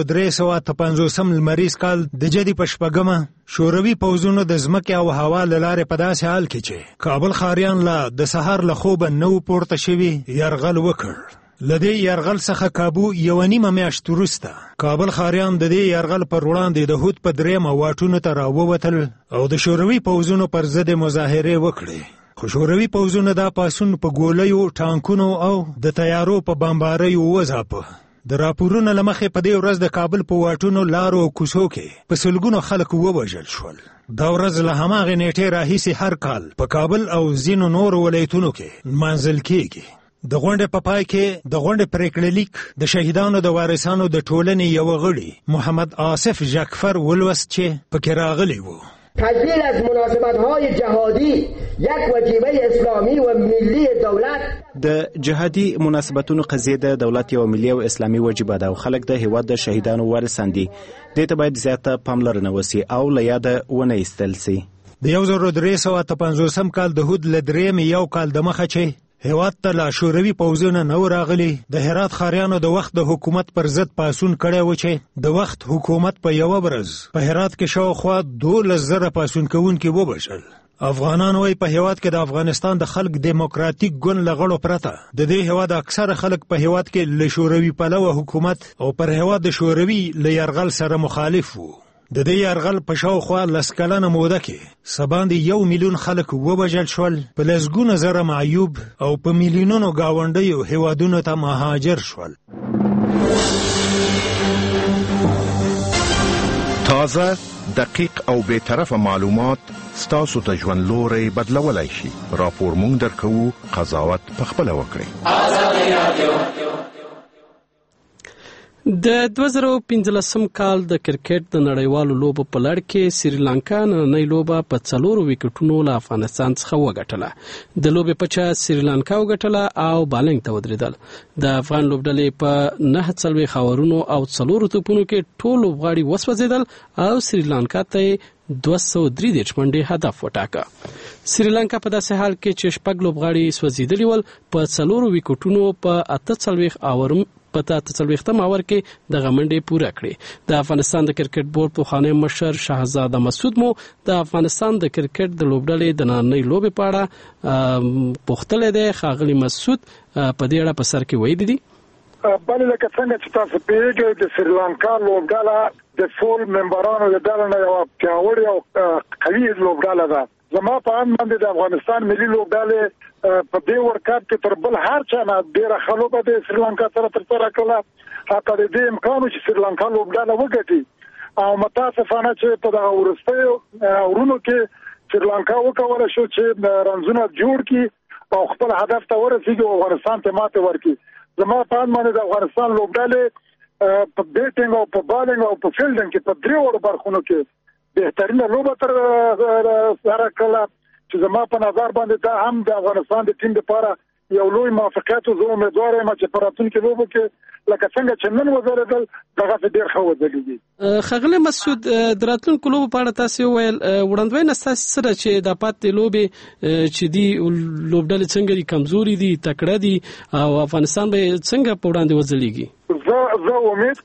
1350 لمریز کال د جدي په شپږمه شوروي پوځونو د ځمکې او هوا له لارې په داسې حال کې چې کابل ښاریان لا د سهار له خوبه نه پورته شوي یرغل وکړ. له دې یرغل څخه کابو یو نیمه میاشت وروسته کابل ښاریان د دې یرغل پر وړاندې د هود په درېیمه واټونو ته راووتل او د شوروي پوځونو پر ضد مظاهرې وکړې. خو شوروي پوځونو دا پاڅون په ګولیو، ټانکونو او د تیارو په بمباریو وځاپه. د راپورونو له مخې په دې ورځ د کابل په واټونو، لارو او کوڅو کې په سلګونو خلک ووژل شول. دا ورځ له هماغې نیټې راهیسې هر کال په کابل او ځینو نورو ولایتونو کې نمانځل کېږي. د غونډې په پای کې د غونډې پرېکړه لیک د شهیدانو د وارثانو د ټولنې یو غړي محمد آصف ژکفر ولوست چې پکې راغلی و. تجلیل از مناسبت‌های جهادی یک وجیبه اسلامی و ملی دولت. د جهادي مناسبتونو قضیه د دولت یو ملي او اسلامي وجیبه ده او خلک د هیواد د شهیدانو وارثان دي. دې ته باید زیاته پاملرنه وسی او له یاده ونه ایستل سي. د 1350 کال د هود له درېیم یو کال د مخه چې هیواد ته لا شوروي پوځونه نه راغلي، د هرات ښاریانو د وخت د حکومت پر ضد پاڅون کړی و چې د وخت حکومت په یوه ورځ په هرات کې شاوخوا 12,000 پاڅون کوونکي وبشل. افغانان وایي په هیواد کې د افغانستان د خلک دیموکراتیک ګوند له غړو پرته د دې هیواد اکثره خلک په هیواد کې له شوروي پلوه حکومت او پر هیواد د شوروي له یرغل سره مخالف وو. د دې یرغل په شاوخوا 10 کلنه موده کې سباندې 1 میلیون خلک ووژل شول، په لسګونه زره معیوب او په میلیونونو ګاونډیو هیوادونو ته مهاجر شول. تازه، دقیق او بی‌طرفه معلومات ستاسو ته ژوند لوری بدلولای شي. راپور مونږ درکوو، قضاوت پخپله وکړئ. آزادي رادیو. د 2015 کال د کرکټ د نړیوالو لوبو په لړ کې سریلانکا نننۍ لوبه په 4 وکټونو له افغانستان څخه وګټله. د لوبې په چا سریلانکا وګټله او بالنګ ته ودرېدل. د افغان لوبډلې په 9 خاورونو او 4 توپونو کې ټول لوبغاړي وسوځېدل او سریلانکا ته 233 منډې هدف وټاکه. سریلانکا په داسې حال کې چې شپږ لوبغاړي سوځېدلي ول په 4 وکټونو په 48 اورم په 43 اور کې د غمنډې پوره کړې. د افغانستان د کرکټ بورډ پخوانی مشر شهزاده مسعود مو د افغانستان د کرکټ د لوبډلې د نننۍ لوبې په اړه پوښتنه ده. ښاغلي مسعود په دې اړه په سر کې ویلي دي. بلې لکه څنګه چې تاسو پیژنئ د سریلانکا لوبډله د فول ممبرانو د ډلې نه یو پیاوړی او قوي لوبډله ده. زما په اند باندې د افغانستان ملي لوبډلې په دې ورکات کې تر بل هر چا نه ډېره ښه لوبه د سریلانکا سره ترسره کړله. حتی د دې امکان و چې سریلانکا لوبډله وګټي او متاسفانه چې په دغه وروستیو اورونو کې سریلانکا وکولی شو چې رنزونه جوړ کړي او خپل هدف ته ورسېږي او افغانستان ته ماتې ورکړي. زما په اند باندې د افغانستان لوبډلې په بیټینګ او په بالینګ او په فیلډینګ کې په 3 برخونو کې بهترینه لوبه ترسره کړله چې زما په نظر باندې دا هم د افغانستان د ټیم لپاره یو لوی موافقت او زه امیدوار یم چې په راتلونکي لوبو کې لکه څنګه چې نن وځلېدل دغسې ډېر ښه وځلېږي. ښاغلی مسعود د راتلونکو لوبو په اړه تاسې وویل وړاندوینه ستاسې سره چې دا پاتې لوبې چې دي لوبډلې څنګه دي، کمزوري دي، تکړه دي او افغانستان به څنګه په وړاندې وځلېږي؟ زه امید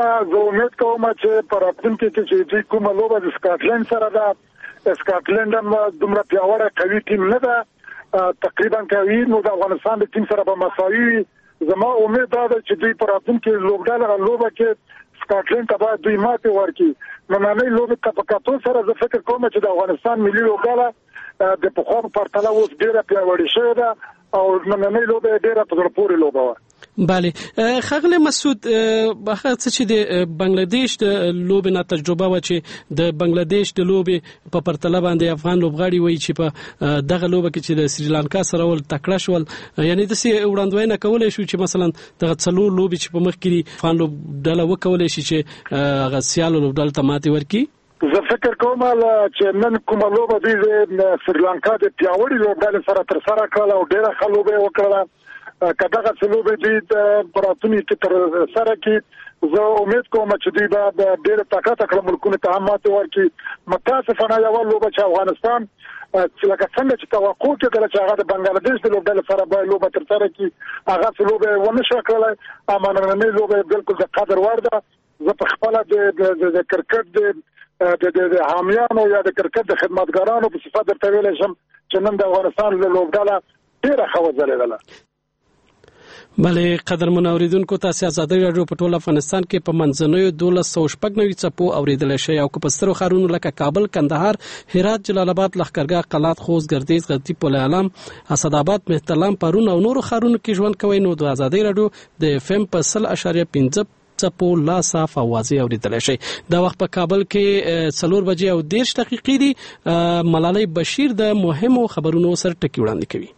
کوم چې په راتلونکي کې چې دوی کومه لوبه د سکاټلند سره ده، سکاټلند هم دومره پیاوړی قوي ټیم نه ده، تقریبا کوي، نو د افغانستان د ټیم سره به مساوي وي. زما امید دا ده چې دوی په راتلونکي لوبه کې سکاټلند ته باید دوی ماتې ورکړي. نننۍ لوبې ته په کتو سره زه فکر کوم چې د افغانستان ملي لوبډله د پخوا په پرتله اوس ډېره پیاوړې شوې ده او نننۍ لوبه ډېره په زړه پورې لوبه وه. بله خغله مسعود هغه چې د بنگلاديش د لوبې نه تجربه و چې د بنگلاديش د لوبې په پرتله باندې افغان لوبغاړي وایي چې په دغه لوبه کې چې د سریلانکا سره ول تکړه شول یعنی د سي وړاندوینه کولای شو چې مثلا دغه څلور لوبې چې په مخ کې افغان لوبډله وکولای شي چې هغه سیالو لوبډله ته ماتې ورکړي زه فکر کوم چې نن کومه لوبه د سریلانکا د پیاوړي لوبډلې سره تر سره کړه او ډېره ښه لوبه وکړه کداغه څلوبه دي پراتونی تر سره کې زه امید کوم چې دوی به ډېر طاقت کړ ملکونه ته هم ماته ورکړي متاسفانه یو لوبه چې افغانستان چې لکه څنګه چې توقع کړل چې هغه د بنگلاديش د لوبډلې سره به لوبه تر سره کې هغه څلوبه ونه شو کړل امانه لوبه بالکل د قدر وړ ده زه په خپل د کرکټ د حامیانو یا د کرکټ د خدمتګارانو په صفت درته ویل شم چې نن د افغانستان له لوبډله ډېره ښه وځلېدله. بله قدرمن اوریدونکو تاسو آزادۍ رادیو په ټول افغانستان کې په منځنوي 1290 څپو اوریدل شي او په سترو ښارونو لکه کابل، کندهار، هرات، جلال آباد، لښکرګاه، قلات، خوست، ګردیز، غلطي، پل علم، اسداباد، مهترلام، پرون او نورو ښارونو کې ژوند کوي نو د آزادۍ رادیو د FM په 0.5 څپو لا صاف اوازې اوریدل شي. دا وخت په کابل کې 4 بجې او 10 دقیقې دي. ملالۍ بشیر د مهمو خبرونو سره ټکی وړاندې کوي.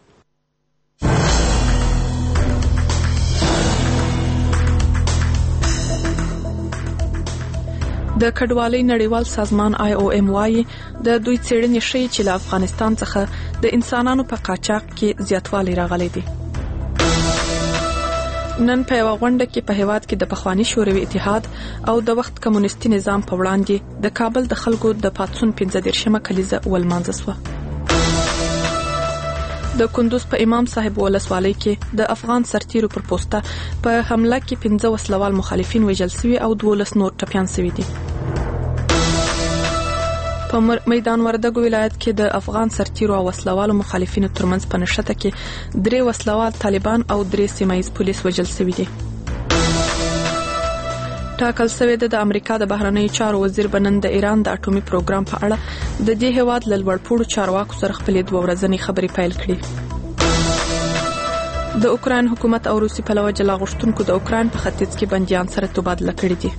د کډوالۍ نړیوال سازمان IOM وايي د دوی څېړنې ښيي چې له افغانستان څخه د انسانانو په قاچاق کې زیاتوالی راغلی دی. نن په یوه غونډه کې په هیواد کې د پخواني شوروي اتحاد او د وخت کمونیستي نظام په وړاندې د کابل د خلکو د پاتسون 15 کلیزه ولمانځه شوه. د کندوز په امام صاحب ولسوالۍ کې د افغان سرتیرو پر پوسټه په حمله کې 15 وسلوال مخالفین وژل شوي او 12 نور ټپیان شوي دي. په میدان وردګو ولایت کې د افغان سرتیرو او وسلوالو مخالفینو ترمنځ په نښته کې 3 وسلوال طالبان او 3 سیمایي پولیس وژل شوي دي. ټاکل شوی د امریکا د بهرنیو چارو وزیر بنن د ایران د اټومي پروګرام په اړه د دې هیواد له لوړپوړو چارواکو سره خپلې 2 ورځنۍ خبرې پیل کړې. د اوکران حکومت او روسي پلوه جلا غوښتونکو د اوکران په ختیځ کې بنديان سره تبادله کړې دي.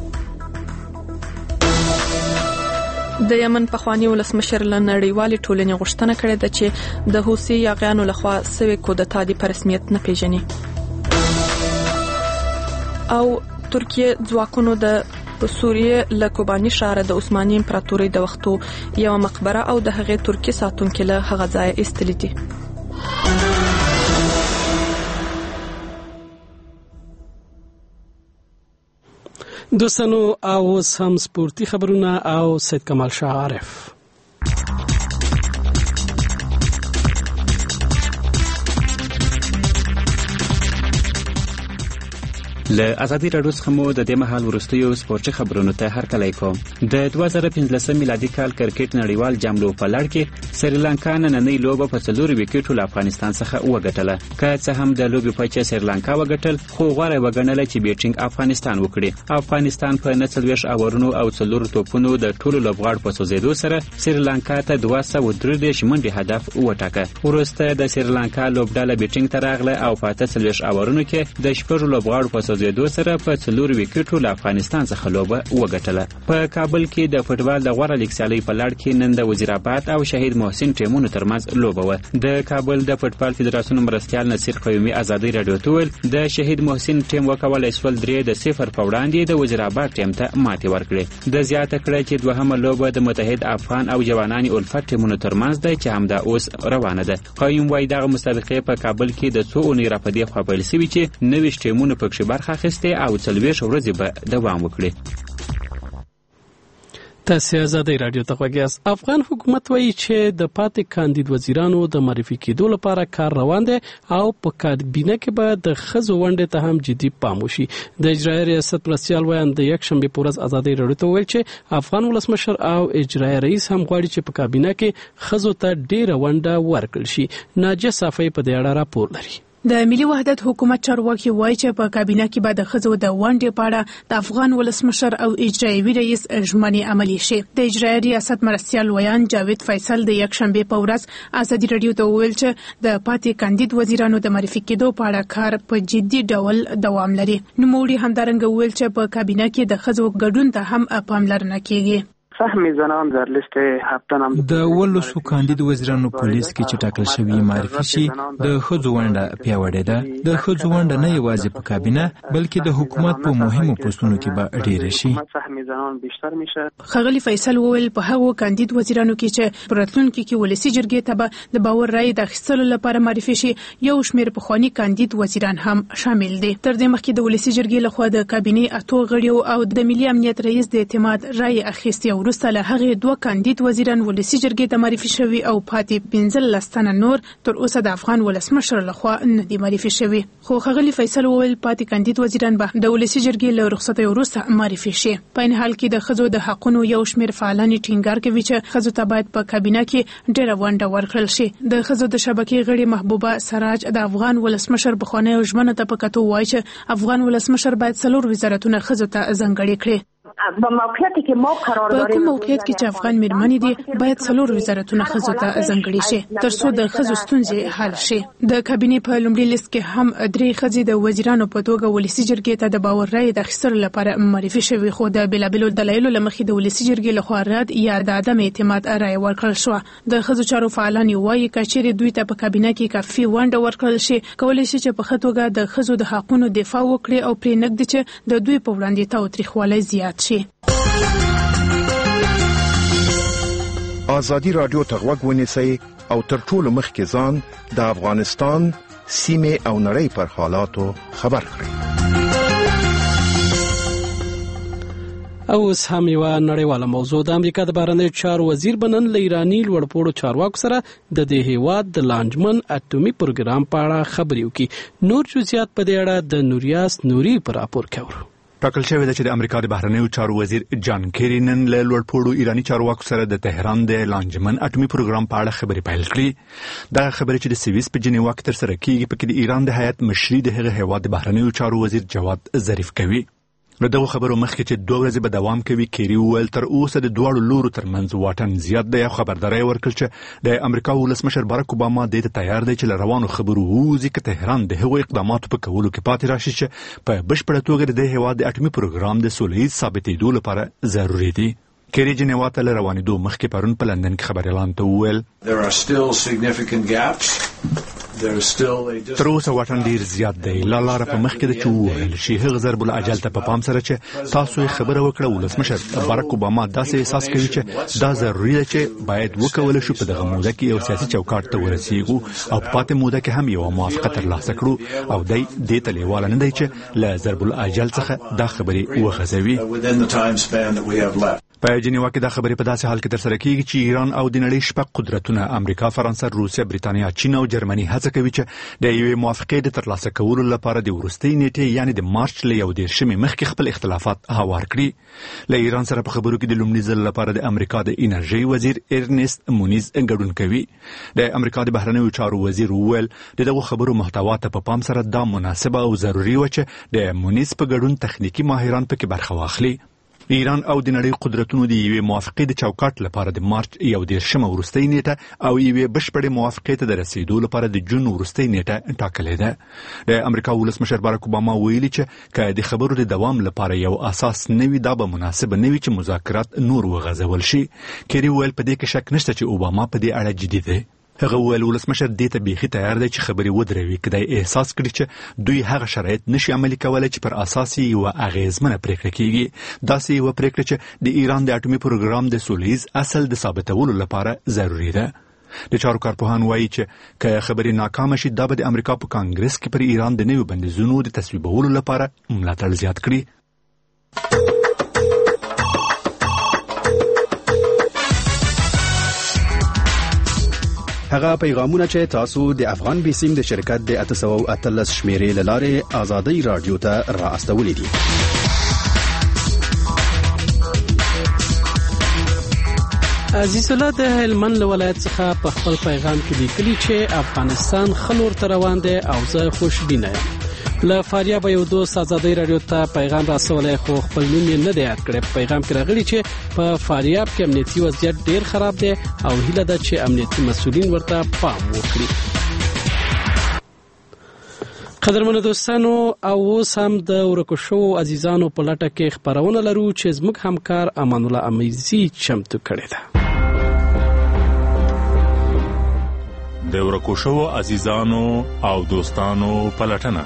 د یمن پخوانی ولسمشر له نړیوالې ټولنې غوښتنه کړې ده چې د حوثي یاغیانو لخوا سوي کودتا د رسمیت نه پیژني. او ترکیه ځواکونو د سوریه له کوباني ښار د عثماني امپراتورۍ د وختو یو مقبره او د هغې ترکی ساتونکو له هغه ځای ایستلې دي. دوستانو او هم سپورتي خبرونه او سید کمال شاه عارف. له ازادي رادیو څخه مو د دې مهال ورستیو سپورتي خبرونو ته هرکلی کوم. د 2015 میلادي کال کرکټ نړیوال جام لوب په لړ کې سریلانکا نننۍ لوبه په 4 وکټو له افغانستان څخه وګټله. که څه هم د لوبې په چې سریلانکا وګټل خو غوړه وګڼله چې بیټینګ افغانستان وکړي. افغانستان په 49 اورونو او 4 توپونو د ټولو لوبغاړو په سوزیدو سره سریلانکا ته 233 منډي هدف وټاکه. وروسته د سریلانکا لوبډله بیټینګ ته راغله او په 48 اورونو کې د 10 لوبغاړو په زیدو سره په 4 وکټو له افغانستان څخه لوبه وګټله. په کابل کې د فوټبال د غوړه لیګ سیالۍ په لړ کې نن د وزیر آباد او شهید محسن ټیمونو ترمنځ لوبه و. د کابل د فوټبال فدراسیون مرستیال نصیر قیومي آزادۍ رادیو ته ویل د شهید محسن ټیم وکولای سول 3-0 په وړاندې د وزیر آباد ټیم ته ماتې ورکړي. د زیاته کړه چې دوهمه لوبه د متحد افغان او جوانان الفت ټیمونو ترمنځ ده چې همدا اوس روانه ده. قیوم وايي دغه مسابقه په کابل کې د 2 اونۍ راپدې خوا پیل شوې چې 90 ټیمونو پکې برخه اخیسته او 40 ورځې به دوام وکړي. تاسو آزادۍ رادیو ته غوږیاست. افغان حکومت وایي چې د پاتې کاندید وزیرانو د معرفي کېدو لپاره کار روان دی او په کابینه کې به د ښځو ونډې ته هم جدي پام وشي. د اجرایي ریاست مرستیال وایي د یکشنبې په ورځ آزادۍ رادیو ته ویل چې افغان ولسمشر او اجرایي رئیس هم غواړي چې په کابینه کې ښځو ته ډېره ونډه ورکړل شي. ناجیه صافی په دې اړه راپور لري. د ملي وحدت حکومت چارواکي وایي چې په کابینه کې به د ښځو د ونډې په اړه د افغان ولسمشر او اجرایوي رئیس ژمنې عملي شي. د اجرایي ریاست مرستیال ویان جاوید فیصل د یکشنبې په ورځ ازادي راډیو ته وویل چې د پاتې کاندید وزیرانو د معرفي کېدو په اړه کار په جدي ډول دوام لري. نوموړي همدارنګه وویل چې په کابینه کې د ښځو ګډون ته هم پاملرنه کیږي. سهم زنان در لیست هفتن هم د ولسو کاندید وزیرانو په لیست کې چې ټاکل شوی معرفي شي د ښځو ونډه پیاوړې ده. د ښځو ونډه نه یوازې په کابینه بلکې د حکومت په مهمو پوسټونو کې به ډېره شي. سهم زنان بیشتر میشه. ښاغلي فیصل وویل په هغو کاندید وزیرانو کې چې په راتلونکي کې ولسي جرګې ته به د باور رایې د اخیستلو لپاره معرفي شي یو شمېر پخواني کاندید وزیران هم شامل دي. تر دې مخکې د ولسي جرګې لخوا د کابینې اتو غړیو او د ملي امنیت رئیس د اعتماد رایې اخیستې وروسته له هغې دوه کاندید وزیران ولسي جرګې ته معرفي شوي او پاتې 15 تنه نور تر اوسه د افغان ولسمشر لخوا نه دي معرفي شوي. خو ښاغلي فیصل وویل پاتې کاندید وزیران به د ولسي جرګې له رخصتۍ وروسته معرفي شي. په این حال کې د ښځو د حقونو یو شمېر فعالان ټینګار کوي چې ښځو ته باید په کابینه کې ډېره ونډه ورکړل شي. د ښځو د شبکې غړي محبوبه سراج د افغان ولسمشر بخوانیو ژمنو ته په کتو وایي چې افغان ولسمشر باید 4 وزارتونه ښځو ته ځانګړي کړي. په موقعیت کې ما قرار داریم. په کوم موقعیت کې چې افغان میرمنې دي باید 4 وزارتونه ښځو ته ځانګړي شي ترڅو د ښځو ستونزې حل شي. د کابینې په لومړي لیست کې هم 3 ښځې د وزیرانو په توګه ولسي جرګې ته د باور رایې د اخیستلو لپاره معرفي شوي خو د بېلابېلو دلایلو له مخې د ولسي جرګې لخوا رد یا د عدم اعتماد رایه ورکړل شوه. د ښځو چارو فعالان وایي که چیرې دوی ته په کابینه کې کافي ونډه ورکړل شي کولی شي چې په ښه توګه د ښځو د حقونو دفاع وکړي او پرې نږدې چې د دوی په وړاندې تاوتریخوالی زیات شي. ازادي راډیو ته غوږ ونیسئ او تر ټولو مخکې ځان د افغانستان سیمې او نړۍ پر حالاتو خبر کړئ. اوس هم یو نړیواله موضوع د امریکا د بهرنیو چارو وزیر بنن له ایرانی لوړپوړو چارواکو سره د دې هیواد د لانجمن اټومي پروګرام په اړه خبرې وکړي. نور جزئیات په دې اړه د نوریاس نوري پر راپور کوي. ټاکل شوی دی چې د امریکا د بهرنیو چارو وزیر جان کیری نن له لوړپوړو ایرانی چارواکو سره د تهران د لانجمن اټومي پروګرام په اړه خبرې پیل کړې. دا خبرې چې د سویس په جنیوا کې ترسره کیږي پکې د ایران د هیئت مشري د هغه هیواد د بهرنیو چارو وزیر جواد ظریف کوي. له دغه خبرو مخکې چې 2 ورځې به دوام کوي کیری وویل تر اوسه د دواړو لورو ترمنځ واټن زیات دی او خبرداری ورکړ چې د امریکا ولسمشر باراک اوباما دې ته تیار دی چې له روانو خبرو ووځي که تهران د هغو اقداماتو په کولو کې پاتې راشي چې په بشپړه توګه د هیواد د اټومي پروګرام د سوله ییز ثابتېدو لپاره ضروري دي. کیری جنیوا ته له روانېدو مخکې پرون په لندن کې خبريالانو ته وویل تر اوسه واټن ډیر زیات دی. لاره په مخ کې د چوویل شي هغه ضرب العجل ته په پام سره چې تاسو خبره وکړه ولسمشر باراک اوباما داسې احساس کوي چې دا ضروري ده چې باید وکول شي په دغه موده کې یو سیاسي چوکاټ ته ورسیږو او په پاتې موده کې هم یو موافقه ترلاسه کړو او دې ته لیواله نه دی چې له ضرب العجل څخه دا خبرې وغځوي. په جنیوا کې دا خبرې په داسې حال کې ترسره کیږي چې ایران او د نړۍ شپږ قدرتونه امریکا، فرانسه، روسیه، بریتانیا، چین او جرمني هڅه کوي چې د یوې موافقې د ترلاسه کولو لپاره د وروستۍ نیټې یعنی د مارچ له 11 مخکې خپل اختلافات هوار کړي. له ایران سره په خبرو کې د لومړي ځل لپاره د امریکا د انرژي وزیر ارنست مونیز ګډون کوي. د امریکا د بهرنیو چارو وزیر وویل دغه خبرو محتوا ته په پام سره دا مناسبه او ضروري و چې د مونیز په ګډون تخنیکی ماهران پکې برخه واخلي. ایران او د نړۍ قدرتونو د یوې موافقې د چوکاټ لپاره د مارچ 11 وروستۍ نیټه او یوې بشپړې موافقې ته د رسیدو لپاره د جون وروستۍ نیټه ټاکلې ده. د امریکا ولسمشر باراک اوباما ویلي چې که د خبرو د دوام لپاره یو اساس نه وي دا به مناسبه نه وي چې مذاکرات نور وغځول شي. کیری ویل په دې کې شک نشته چې اوباما په دې اړه جدي دی. هغه ویل ولسمشر دې ته بیخي تیار دی چې خبرې ودروي کله احساس کړي چې دوی هغه شرایط نشي عملي کولای چې پر اساسي او اغیزمنه پریکړه کیږي. داسې یو پریکړه چې د ایران د اټومي پروګرام د سولیز اصل د ثابتولو لپاره ضروری ده. د چارو کارپوهان وایي چې که خبرې ناکامه شي دا به د امریکا په کانګرس کې پر ایران د نویو بندیزونو د تصویبولو لپاره ملاتړ زیات کړي. هغه پیغامونه چې تاسو د افغان بیسیم د شرکت د 813 شمیرې لاره آزادۍ رادیو ته را استولې دي. عزیز الله د هلمند ولایت څخه په خپل پیغام کې لیکلي چې افغانستان خلور تر روان دی او زه خوشبینه یم. له فاریاب یو دوست ازادي رادیو ته پیغام راسولای خو خپل نوم نه دی یاد کړی. پیغام کې راغلی چې په فاریاب کې امنیتي وضعیت ډیر خراب دی او هیله ده چې امنیتي مسؤلین ورته پام وکړي. قدرمنو دوستانو او اوس هم د ورکو شو عزیزانو په لټه کې خبرونه لرو چې زموږ همکار امان الله امیزي چمتو کړی ده. د ورکو شو عزیزانو او دوستانو په لټه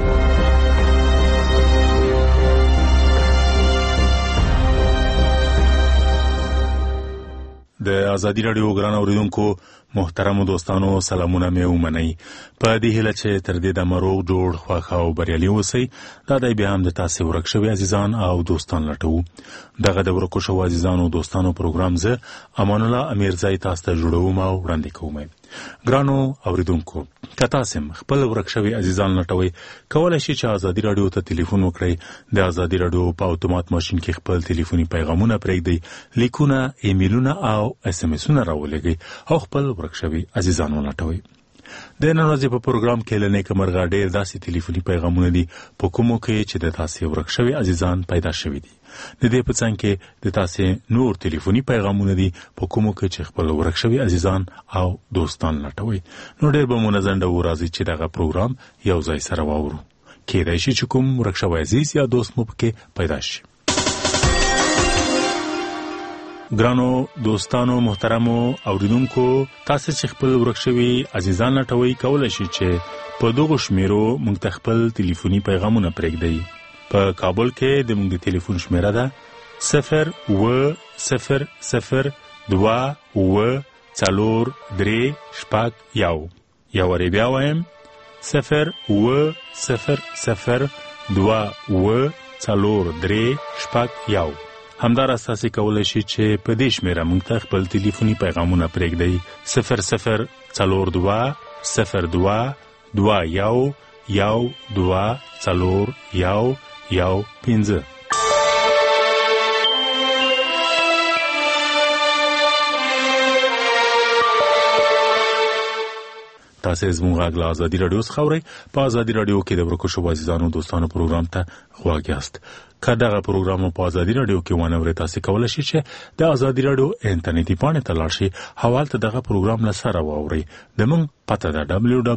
د ازادي رادیو ګران اوریدونکو محترم دوستانو سلامونه مې ومنئ. په دې هیله چې تر دې د مروغ جوړ خوښ او بریالي اوسئ. دا دی بیا هم د تاسې ورک شوي عزیزان او دوستان لټوو. دغه د ورکو شوو عزیزانو دوستانو پروګرام زه امان الله امیرزی تاسو ته جوړوم او وړاندې کوم. ګرانو اوریدونکو که تاسو خپل ورک شوي عزیزان لټوئ کولای شئ چې ازادي رادیو ته ټلیفون وکړئ. د ازادي رادیو په اتومات ماشين کې خپل ټلیفوني پیغامونه پرېږدئ، لیکونه، ایمیلونه او اس ام اسونه راولېږئ او خپل ورک شوي عزیزان ولټوئ. د نن ورځې په پروګرام کې له نیکه مرغه ډېر داسې ټلیفوني پیغامونه دي په کومو کې چې د تاسې ورک شوي عزیزان پیدا شوي دي. د دې په څنګ کې د تاسې نور ټلیفوني پیغامونه دي په کومو کې چې خپل ورک شوي عزیزان او دوستان لټوي. نو ډېر به منظم ډول راځي چې دغه پروګرام یو ځای سره واورو. کېدای شي چې کوم ورک شوی عزیز یا دوست مو پکې پیدا شي. ګرانو دوستانو محترمو اوریدونکو تاسو چې خپل ورک شوي عزیزان لټوي کولای شئ چې په دغه شمیرو موږ ته خپل ټلیفوني پیغامونه پرېږدئ. په کابل کې د موږ د ټلیفون شمیره ده 02004 یا وری بیا وایم 02004 همدارس تاسو کولای شئ چې په دې شمیره موږ ته خپل ټلیفوني پیغامونه پرېږدئ 00221224115. تاسو زموږ غږ له ازادي رادیو څخه اورئ. په ازادي رادیو کې د ورکو شوو عزیزانو دوستانو پروګرام ته غوږ یاست. که دغه پروګرام په ازادي رادیو کې ونه اورئ تاسو کولای شئ چې د ازادي رادیو انټرنیټي پاڼې ته لاړ شئ او هلته دغه پروګرام له سره واورئ. زموږ پته ده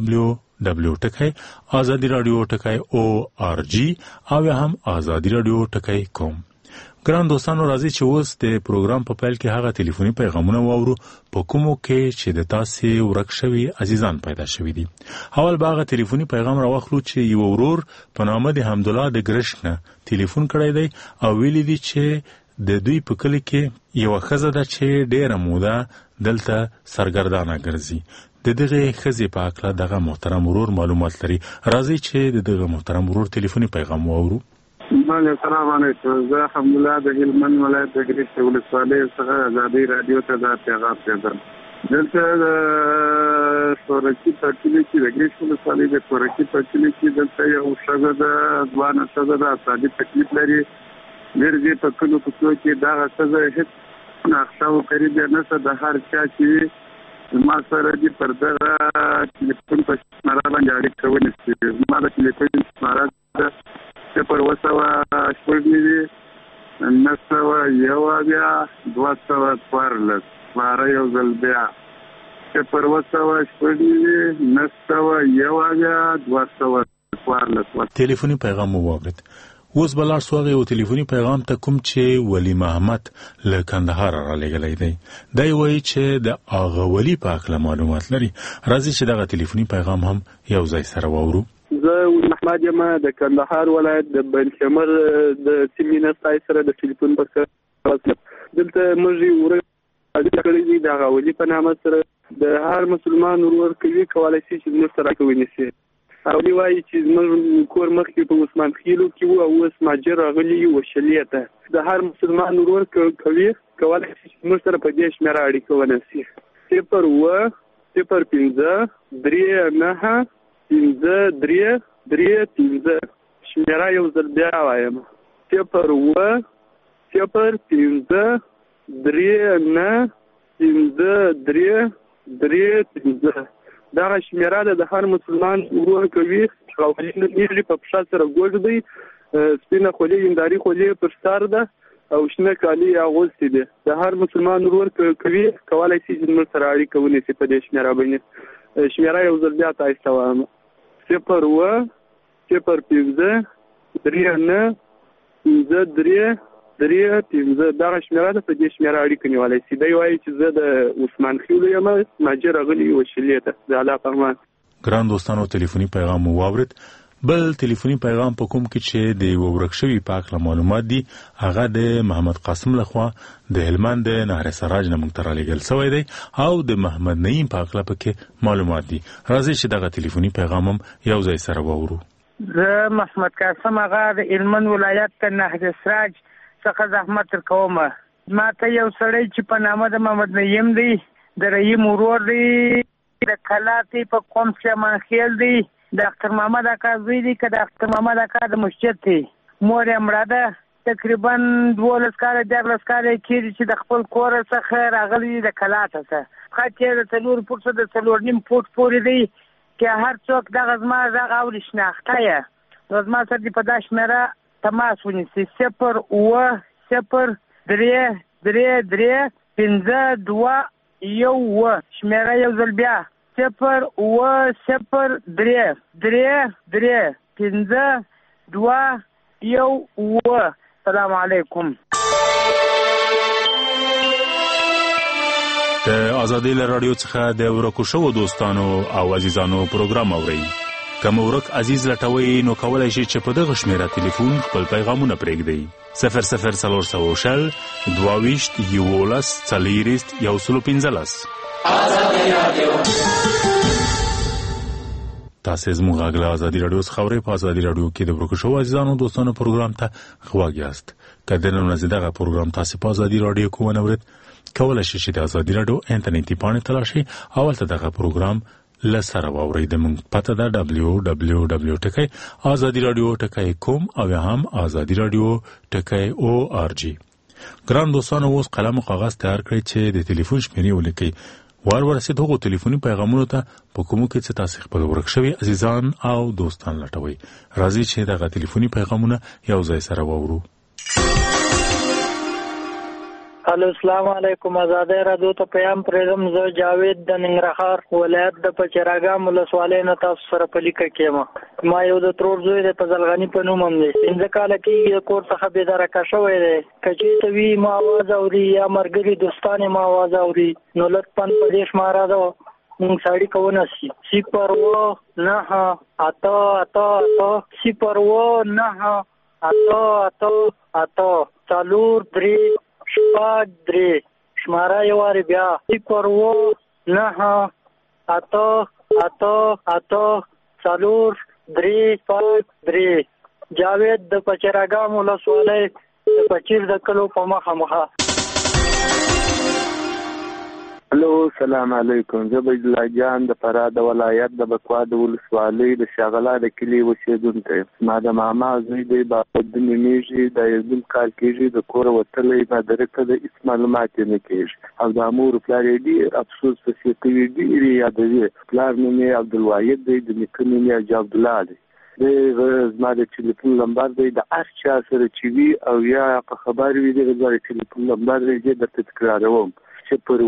www.azadiradio.org او هم azadiradio.com. ګران دوستانو راځي چې اوس د پروګرام په پیل کې هغه ټلیفوني پیغامونه واورو په کومو کې چې د تاسې ورک شوي عزیزان پیدا شوي دي. اول به هغه ټلیفوني پیغام راواخلو چې یو ورور په نامه د حمدالله د ګرشک نه ټلیفون کړی دی او ویلي دي چې د دوی په کلي کې یوه ښځه ده چې ډېره موده دلته سرګردانه ګرځي. د دغه ښځې په هکله دغه محترم ورور معلومات لري. راځي چې د دغه محترم ورور ټلیفوني پیغام واورو. السلام علیکم. زه الحمدلله د هلمند ولایت د ګرشک ولسوالۍ څخه ازادي رادیو ته دا پیغام پرېږدم. دلته د سورکي په کلي کې د ګرشک ولسوالۍ د سورکي په کلي کې دلته یو ښځه ده، ځوانه ښځه ده، اعصابي تکلیف لري. ګرځي په کلو کوڅو کې دغه ښځه هېڅ نقشه او قریب نه څه د هر چا چې زما سره دي پر دغه ټلیفون په شماره باندې اړیکه ونیسي. زما د ټلیفون شماره ده 02019012214 ماره یو ځل بیا 02019012214. ټلیفوني پیغام مو واورید. اوس به لاړ شو هغه ټلیفوني پیغام ته کوم چې ولی محمد له کندهار رالیږلی دی. دی وایي چې د هغه ولی په هکله معلومات لري. راځي چې دغه ټلیفوني پیغام هم یو ځای سره واورو. زه محمد یم د کندهار ولایت د بن شمر د سیمې نه ستاسو سره د ټلیفون په سر دلته موږ ورک کړی دی د غولي په نامه سره د هر مسلمان ورور کوي کولای شي چې موږ سره کوي نشي. اولی وایي چې موږ کور مخکې په عثمان خیلو کې وو او اوس ماجر راغلی یو شلیته د هر مسلمان ورور کوي کولای شي چې موږ سره په دې شمیره اړیکه ونیسي. 05059 شمیره یو ځل بیا وایم 05059 15 دغه شمیره د هر مسلمان ورور کوي او نیږي په پښه سره ګوډ دی سپینه خولې هنداري خولې پر سر ده او شنه کالي اغوستي دي د هر مسلمان ورور کوي کولای شي چې موږ سره اړیکه ونیسي په دې شمیره باندې شمیره یو ځل بیا تاسو وایم 0 دغه شمیره ده په دې شمیره اړیکه نیولای شي دی وایي چې زه د عثمان خیلو یم ماجر غلی وشلې ته د الله فرمان ګران دوستانو ټلیفوني پیغام مو واورید بل ټلیفوني پیغام په کوم کې چې د ورک شوی پاک معلومات دي هغه د محمد قاسم لخوا د هلمند د نهر سراج نه موږ ته رالیږل شوی دی او د محمد نعیم پاک لپاره معلومات دي راځي چې دغه ټلیفوني پیغام هم یو ځای سره واورو زه محمد قاسم هغه د هلمند ولایت د نهر سراج څخه زحمت کوم ما ته یو سړی چې په نامه د محمد نعیم دی د رحیم ورور دی د کلاتې په قوم شمن خیل دی د اختر محمد اکا زوی دی که د اختر محمد اکا د مسجد دی مور یې مړه ده تقریبا 12 کاله 14 کاله کېږي چې د خپل کور څخه راغلی د کلاته څخه خط یې د 4 فوټ د 4.5 فوټ پورې دی که هر څوک دغه زما غږ اوري شناخته یې نو زما سره دې په دا شمېره تماس ونیسي 0 شمېره یو ځل بیا 0 سلام علیکم د آزادۍ رادیو څخه د ورکو شوو دوستانو او عزیزانو پروګرام اورئ کوم ورک عزیز لټوي نو کولای شي چې په دغه شمیره ټلیفون خپل پیغامونه پرېږدئ 00322 آزادۍ رادیو تاسو زموږ غږ آزادۍ رادیو څخه اورئ په آزادۍ رادیو کې د ورکو شوو عزیزانو دوستانو پروګرام ته غوږ یاست کله نو دغه پروګرام تاسو په آزادۍ رادیو کې ونورئ کولای شي چې د آزادۍ رادیو انټرنیټي پاڼې تلاشي او ته دغه پروګرام لسره واورئ د موږ پته ده www.azadiradio.com او هم azadiradio.org ګران دوستانو اوس قلم او کاغذ تیار کړئ چې د ټلیفون شمیرې ولیکئ ورسید هغو ټلیفوني پیغامونو ته په کومو کې چې تاسو خپل ورک شوي عزیزان او دوستان لټوي راځي چې دغه ټلیفوني پیغامونه یو ځای سره واورو الو السلام علیکم آزادۍ رادیو ته پیغام پرېږدم زه جاوید د ننګرهار ولایت د پچراګام ولسوالۍ نه تاسو سره په لیکه کې یم ما یو د ترور زوی دی په زلغني په نوم هم دی 15 کاله کېږي د کور څخه بېدرکه شوی دی که چېرته وي ما اواز اوري یا ملګري دوستان یې ما اواز اوري نو لطفا په دې شماره ده مونږ سړي کوونه سي 0 شپږ درې شماره یو وارې بیا 0 جاوید د پچراګام ولسوالۍ د پچیر د کلو په مخه الو سلام علیکم زه عبد الله جان د فراه د ولایت د بکوا د ولسوالۍ د شغله د کلی اوسیدونکی ما د ماما زوی دی د نیمیږي د یزدون کال کېږي د کور وتلی ما درکه د هیڅ معلومات نه کېږي او د امور پلار یې ډېر افسوس پسې کوي ډېر یادوي پلار نوم یې عبدالواحد دی د نیکه نوم یې حاجي عبدالله دی زما د ټلیفون نمبر دی د هر چا سره چې وي او یا په خبر وي د ټلیفون نمبر دی درته تکراروم 0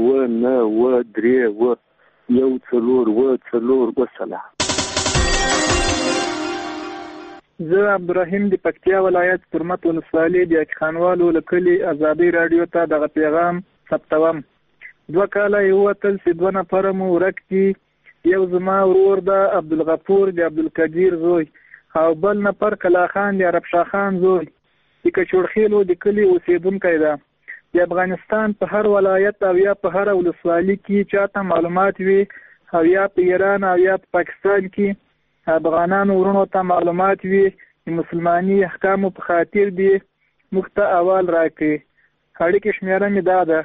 زه عبدالرحیم د پکتیا ولایت پرمت ولسوالۍ د خانوالو لکلي آزادۍ رادیو ته دغه پیغام ثبتوم 2 کاله یو تل چې 2 نفر مو ورک دي یو زما ورور د عبدالغفور د عبدالقدیر زوی او بل نفر کلا خان د عرب شاه خان زوی د کچوړخیلو د کلي اوسیدونکی ده د افغانستان په هر ولایت او یا په هر ولسوالۍ کې چاته معلومات وي او یا په ایران او یا په پاکستان کې افغانانو ورونو ته معلومات وي د مسلمانۍ احکامو په خاطر دی موږ ته اول راکړي اړیکې شمیره مې دا ده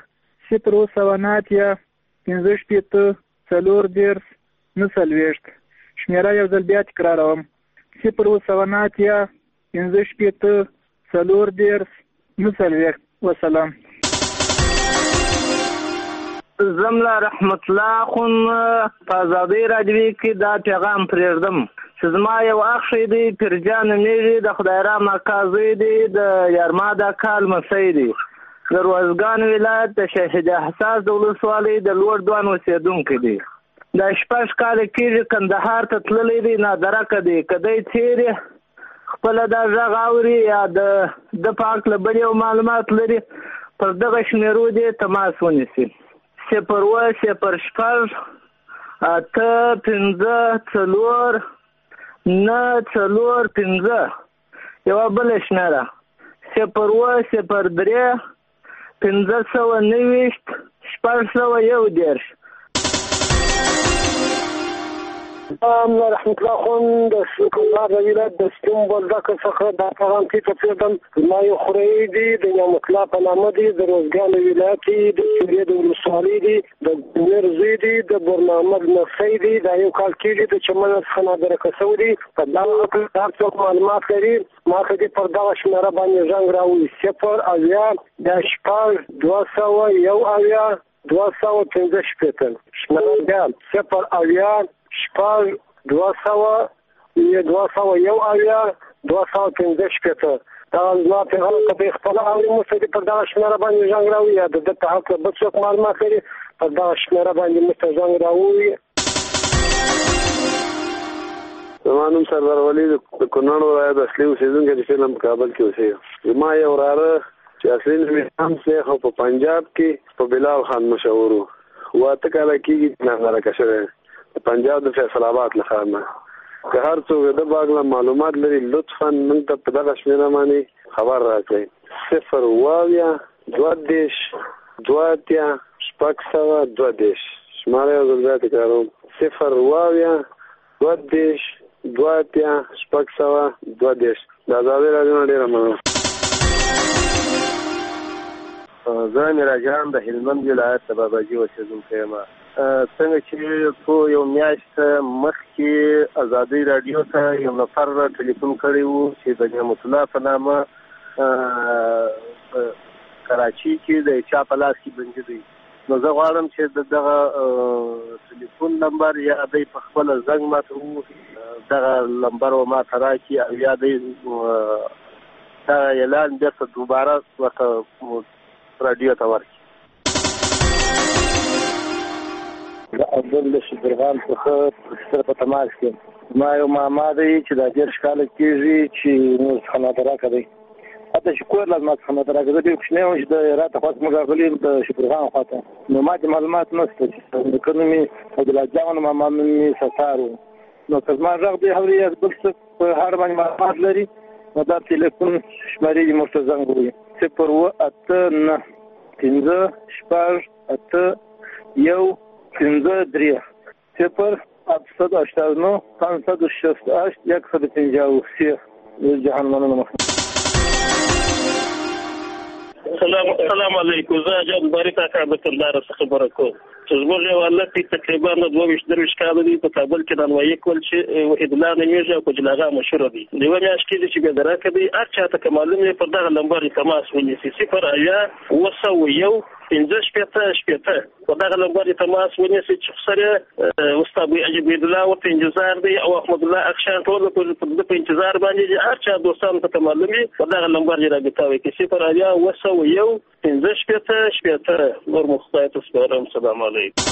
0 شمیره یو ځل بیا تکراروم 0 وسلام زملا رحمت الله خون په ازادۍ راډیو کې دا پیغام پرېږدم چې زما یو اخ دی پیرجان نېږي د خدای رحم اکا زوی دی د یارماد اکا لمسی دی د روزګان ولایت د شهید حساس د ولسوالۍ د لوړ دوان اوسېدونکی دی د 6 کال کېږي کندهار ته تللی دی نادرکه دی کدی تیرې خپل دا غږ اوري یا د پاک له بل یو معلومات لري پر دغه شمیرو دی تماس ونیسي 0 8 5 4 5 یو بل شمیره 0 3 590 601 رحمت الله خون د کندهار ولایت د سپین بولدک څخه د پیغام کې تفصیلا ما یو خوري دي د نعمت الله په نامه دي د روزګان ولایت د سوریې د ولسوالۍ دي د مرزي دي د برنامج نفسي دي د یو کال کې د چمن څخه درکه سعودي په دغه کې تاسو معلومات لري ما ته پر دغه شمیره باندې ژوند راوي 0 اویا د شپږ 200 اویا 215 شمیره 0 اویا شپږ 200 یو اویا 215 دا ما په هغه کې خپل اوري مستدی پر دا شمیره باندې ژوند راوي یا د تحقیق به څوک معلومات لري پر دا شمیره باندې مستدی ژوند راوي زمانم سردار ولی د کونړ ولایت اصلي اوسیدونکی د فلم په کابل کې اوسېږي ما یو وراره چې اصلي نوم هم څه په پنجاب کې په بلال خان مشهور واته کله کې نه راکښه پنجاب د فیصل آباد لخوا که هر څوک د باغله معلومات لري لطفا موږ ته په دغه شمیره باندې خبر راکړئ 0 اویا 22 دواتیا شپږ 22 شماره یو ځل تکراروم 0 اویا 22 دواتیا شپږ 22 د ازادۍ راډیو ډېره مننه زه میراجان د هلمند ولایت د باباجي اوسېدونکی یم څنګه چې په یو میاشت مخکې ازادۍ راډیو ته یو نفر ټلیفون کړی و چې د نعمت الله په نامه کراچي کې د چا په لاس کې بندي دی نو زه غواړم چې دغه ټلیفون نمبر یا د په خپل زنګ ماته دغه نمبر ما ته راکړي او یا د دا اعلان بیرته دوباره ورته راډیو ته ورکړي عبدل شبرغان څخه په تماس کې ما یو ماما دی چې د 10 کال کېږي چې نو څنګه دراکه دی اته چې کور لازم څنګه دراکه دی چې نه وي د راته خاص مغغلی د شبرغان خاطر نو ما د معلومات نشته چې کنه د لاجان ماما مې ستارو نو څنګه راغ دی هوري بل څه په هر باندې معلومات لري نو دا ټلیفون شمارې مرتضی غوي 0 8 9 5 3 0 889 568 153 جهان مننه السلام علیکم زه جان مبارک اکا د کندهار څخه خبره کوم چې زموږ یو ولادت تقریبا 22 کال دی په کابل کې د نوای کول چې ادلا نمیږي او کجلاغه مشهور دي د یو میاشت کې چې به دراکه دی اچھا ته معلومه پر دغه نمبر تماس ونیسي 0 اویا 201 15 په دغه نمبر تماس ونیسي چې سره استاد عجیب الله او په انتظار دی او احمد الله اخشان ټول په انتظار باندې اچھا دوستان ته معلومه په دغه نمبر رابطه وکړي 0 اویا 201 15 نور مخطئات سپارم سلام علیکم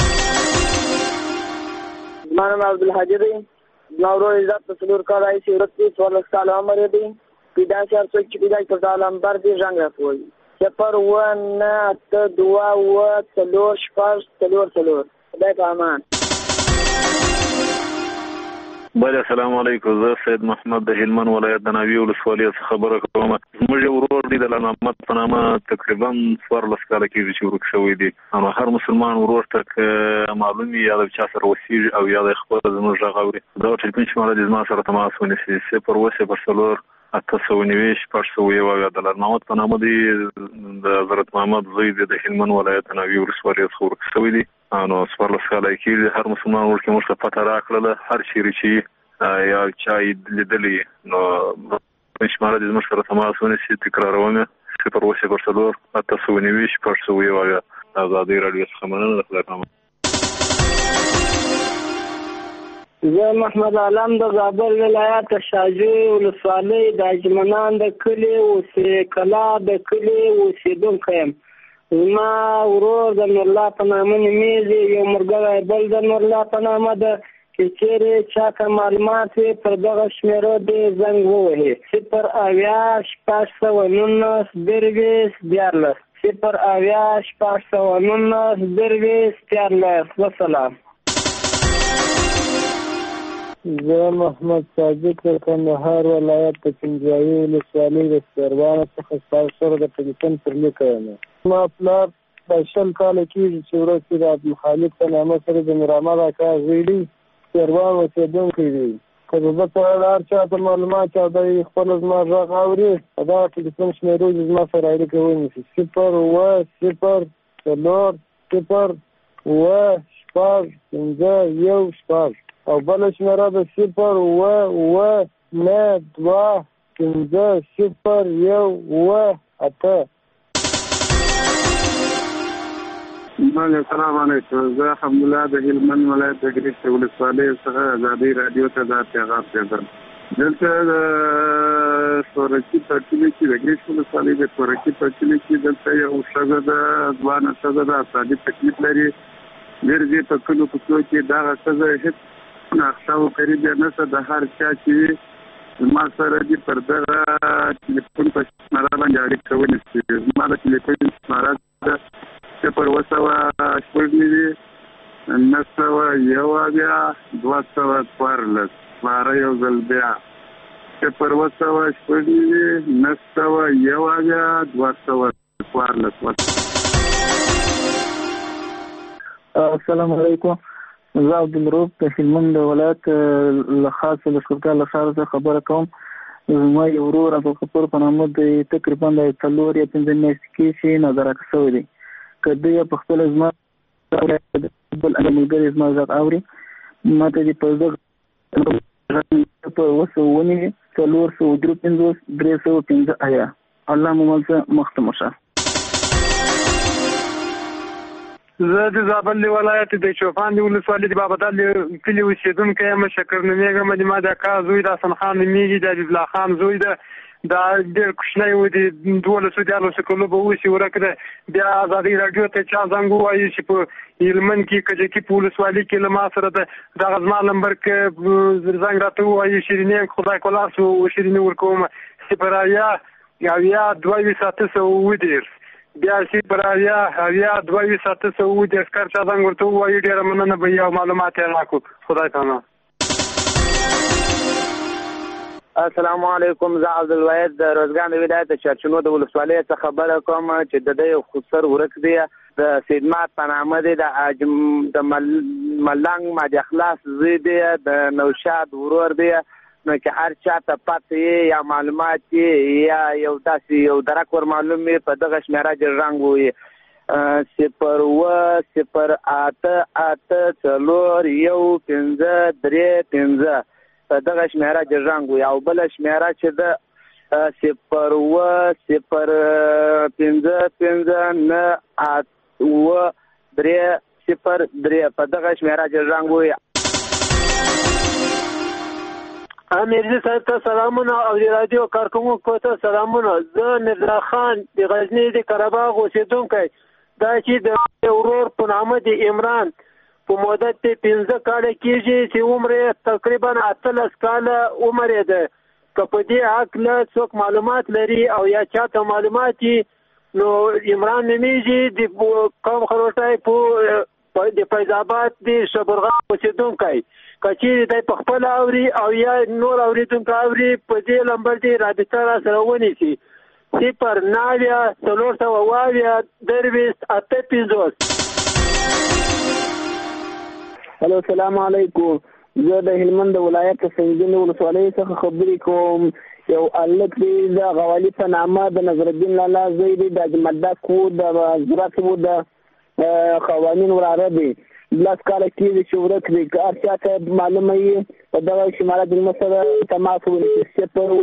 منم عبدالحاجی دی نورو عزت تسلور کال آئی سیورت 14 سال عمر دی پیدا شهر سوچ چی پیدا کرد علمبر دی جنگ رفوی 0 9 2 3 4 خدای په امان بله السلام علیکم زه سید محمد د هلمند ولایت د ناوی ولسوالۍ څخه خبره کوم زموږ یو ورور دی د علامت په نامه تقریبا 14 کاله کېږي چې ورک شوی دی نو هر مسلمان ورور ته معلوم یا د چا سره وسیږي او یا د خپل زموږ غږ اوري دا ټلیفون شماره د زما سره تماس ونیسي 0 890 501 د علامت په نامه دی د حضرت محمد زوی د هلمند ولایت ناوی ولسوالۍ څخه ورک شوی دی نو 14 کاله کېږي هر مسلمان ورکه موږ ته پته راکړله هر چیرې چې یا چا لیدلی نو شماره د زموږ سره تماس ونیسي تکراروم 0 890 501 ازادي راډیو څخه مننه. خدای پامان. زه محمد عالم د زابل ولایت شاجوی ولسوالۍ د اجمنان د کلي اوسې کلا د کلي اوسېدونکی یم. زما ورور د نورالله په نامه نومېږي، یو ملګری بل د نورالله په نامه ده. چې چېرې چاته معلومات وي پر دغه شمېره دې زنګ ووهي 0 شپږ سوه 19 درویشت 14 0 شپږ سوه 19 درویشت 14. وسلام. زه محمد صادق د کندهار ولایت د پنجوایي ولسوالۍ د سپیروانو څخه ستاسو سره د ټلیفون پر لیکه یم. زما پلار د 20 کاله کېږي چې وروسته د عبدالخالق په نامه سره د میرامد اکا زوی دی، سپیروان اوسېدونکی دی. که د ده په اړه هر چا ته معلومات او دی خپله زما غږ اوري، په دغه ټلیفون شمېرو چې زما سره اړیکه ونیسي 0 0 4 0 7 شپږ 5 1 شپږ او بله شمېره د 0 9 2 5 0 1 8. السلام علیکم. زه الحمدلله د هلمند ولایت د ګریش ولسوالۍ څخه ازادي راډیو ته دا پیغام پیغام دلته د سورکی په کلي کې د ګریش ولسوالۍ د سورکی په کلي کې دلته یو ښځه د ځوانه ښځه د اعصابي تکلیف لري. ګرځي په کلو کې دغه ښځه هېڅ نقشه قریب نه څه د هر چا چې ما سره دې پر دغه ټلیفون په شماره باندې اړیکه ونیسي. زما د ټلیفون شماره ده 0 سوه 6 9 سوه 1 2 سوه 14 12 یو ځل بیا 0 سوه 6 9 سوه 1 2 سوه 14. السلام علیکم. زه عبدالروف د هلمند ولایت له خاص لښکرګاه له ښاره څخه خبره کوم. زما یو ورور عبدالغفور په نامه د تقریبا د 4 یا 5 میاشتې کېږي نظارت شوی دی. که دوی په خپله زما بل ملګري زما غږ اوري، ما ته دې په زړه په 209 453 315 آیا الله مو ملڅه مخته مشه. زه د زابل ولایت د چوپان د ولسوالۍ د بابدال کلي اوسېدونکی یم. شکر نومېږم. د ما د اکا زوی د حسن خان نومېږي، د عزیز الله خان زوی ده. دا ډېر کوچنی و، د 12 کلو به اوسي ورک ده. بیا ازادي راډیو ته چا زنګ ووایي چې په هلمند کې کجکي په ولسوالۍ کې له ما سره ده دغه زما نمبر کې زنګ راته ووایي شیرینې خدای کولار شو شیرینې ورکوم 0 2 7 بیا 0 2 7 کار چا زنګ ورته ووایي ډېره مننه به یو معلومات یې راکړو. خدای پامان. السلام علیکم. زه عبدالواحد د روزګان د ولایت د چرچنو د ولسوالۍ څخه خبره کوم چې د دې خسر ورک دی د سیدمات په نامه دی د ملنګ ماجی اخلاص زوی دی د نوشاد ورور دی. نو که هر چا ته پته یا معلومات یا یو داسې یو درک ور معلوم وي په دغه شمېره دې رنګ ووایي 0 8 8 4 1 5 3 15 په دغه شمېره دې رنګ ووایي. او بله شمېره چې ده 0 0 5 5 9 8 3 0 3 په دغه شمېره دې رنګ ووایي. امیرزی صاحب ته سلامونه او د رادیو کارکوونکو ته سلامونه. زه مرزا خان د غزني د قرهباغ اوسېدونکی دا چې د ورور په نامه د عمران په مدت 15 کاله کېږي چې عمر یې تقریبا 18 کاله عمر یې ده. که په دې هکله څوک معلومات لري او یا چاته معلومات وي نو عمران نومېږي د قوم خروټی په د فیض آباد د شبرغان اوسېدونکی. که چیرې دی په خپله اوري او یا نور اورېدونکي اوري په دې نمبر دې رابطه را سره ونیسي 0 9 4 درویشت 8 هلو السلام علیکم. زه د هلمند ولایت سنګین ولسوالۍ څخه خبرې کوم. یو هلک دی د غوالي په نامه د نظرالدین لالا زوی دی د اجمدک و د زراعت و د قوانین وراره دی. 10 کاله کېږي چې ورک دی. که هر چا ته معلومه وي په دغه شماره د زما سره تماس ونیسي 0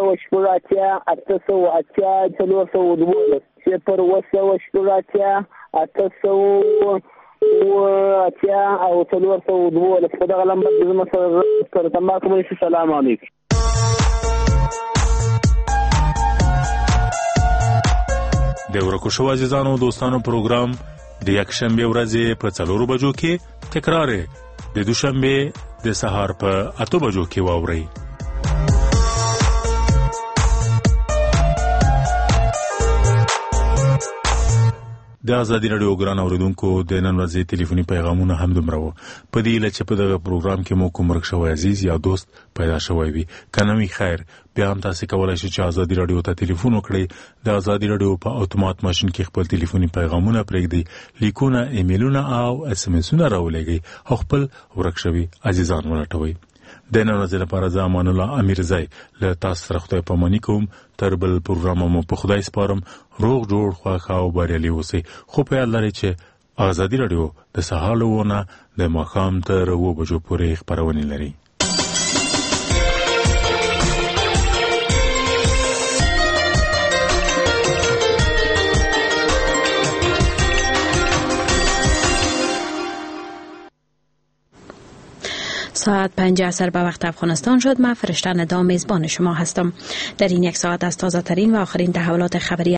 8 8 4 12 0 8 8 اتیا او 412 په دغه لمبر د زما سره تماس کوم. السلام علیکم. د ورکو شو عزیزانو دوستانو پروګرام د یکشنبه ورځې په 4 بجو کې تکرار د دوشنبه د سهار په 8 بجو کې واوري. د ازادي رادیو ګران اوریدونکو د نن ورځې ټلیفوني پیغامونه هم دومره وو. په دې لچ په دغه پروګرام کې مو کوم رښتو عزیز یا دوست پیدا شوی وي کنوي خیر بیا هم تاسو کولای شئ چې ازادي رادیو ته ټلیفون وکړئ. د ازادي رادیو په اتومات ماشين کې خپل ټلیفوني پیغامونه پرېږدئ، لیکونه، ایمیلونه او اس ام اسونه راولېږئ او خپل ورکشوي عزیزان ولټوئ. د نن ورځې لپاره زه امان الله امیرزی له تاسو سره خدای پاماني کوم. تر بل پروګرام مو په خدای سپارم. روغ جوړ خوښ او بریالي اوسئ. خو په یاد لرئ چې ازادي رادیو د سهار له 9 د ماښام تر 9 بجو پورې خپرونې لري. ساعت 5 عصر به وقت افغانستان شد. من فرشته ندا میزبان شما هستم. در این یک ساعت از تازه ترین و آخرین تحولات خبری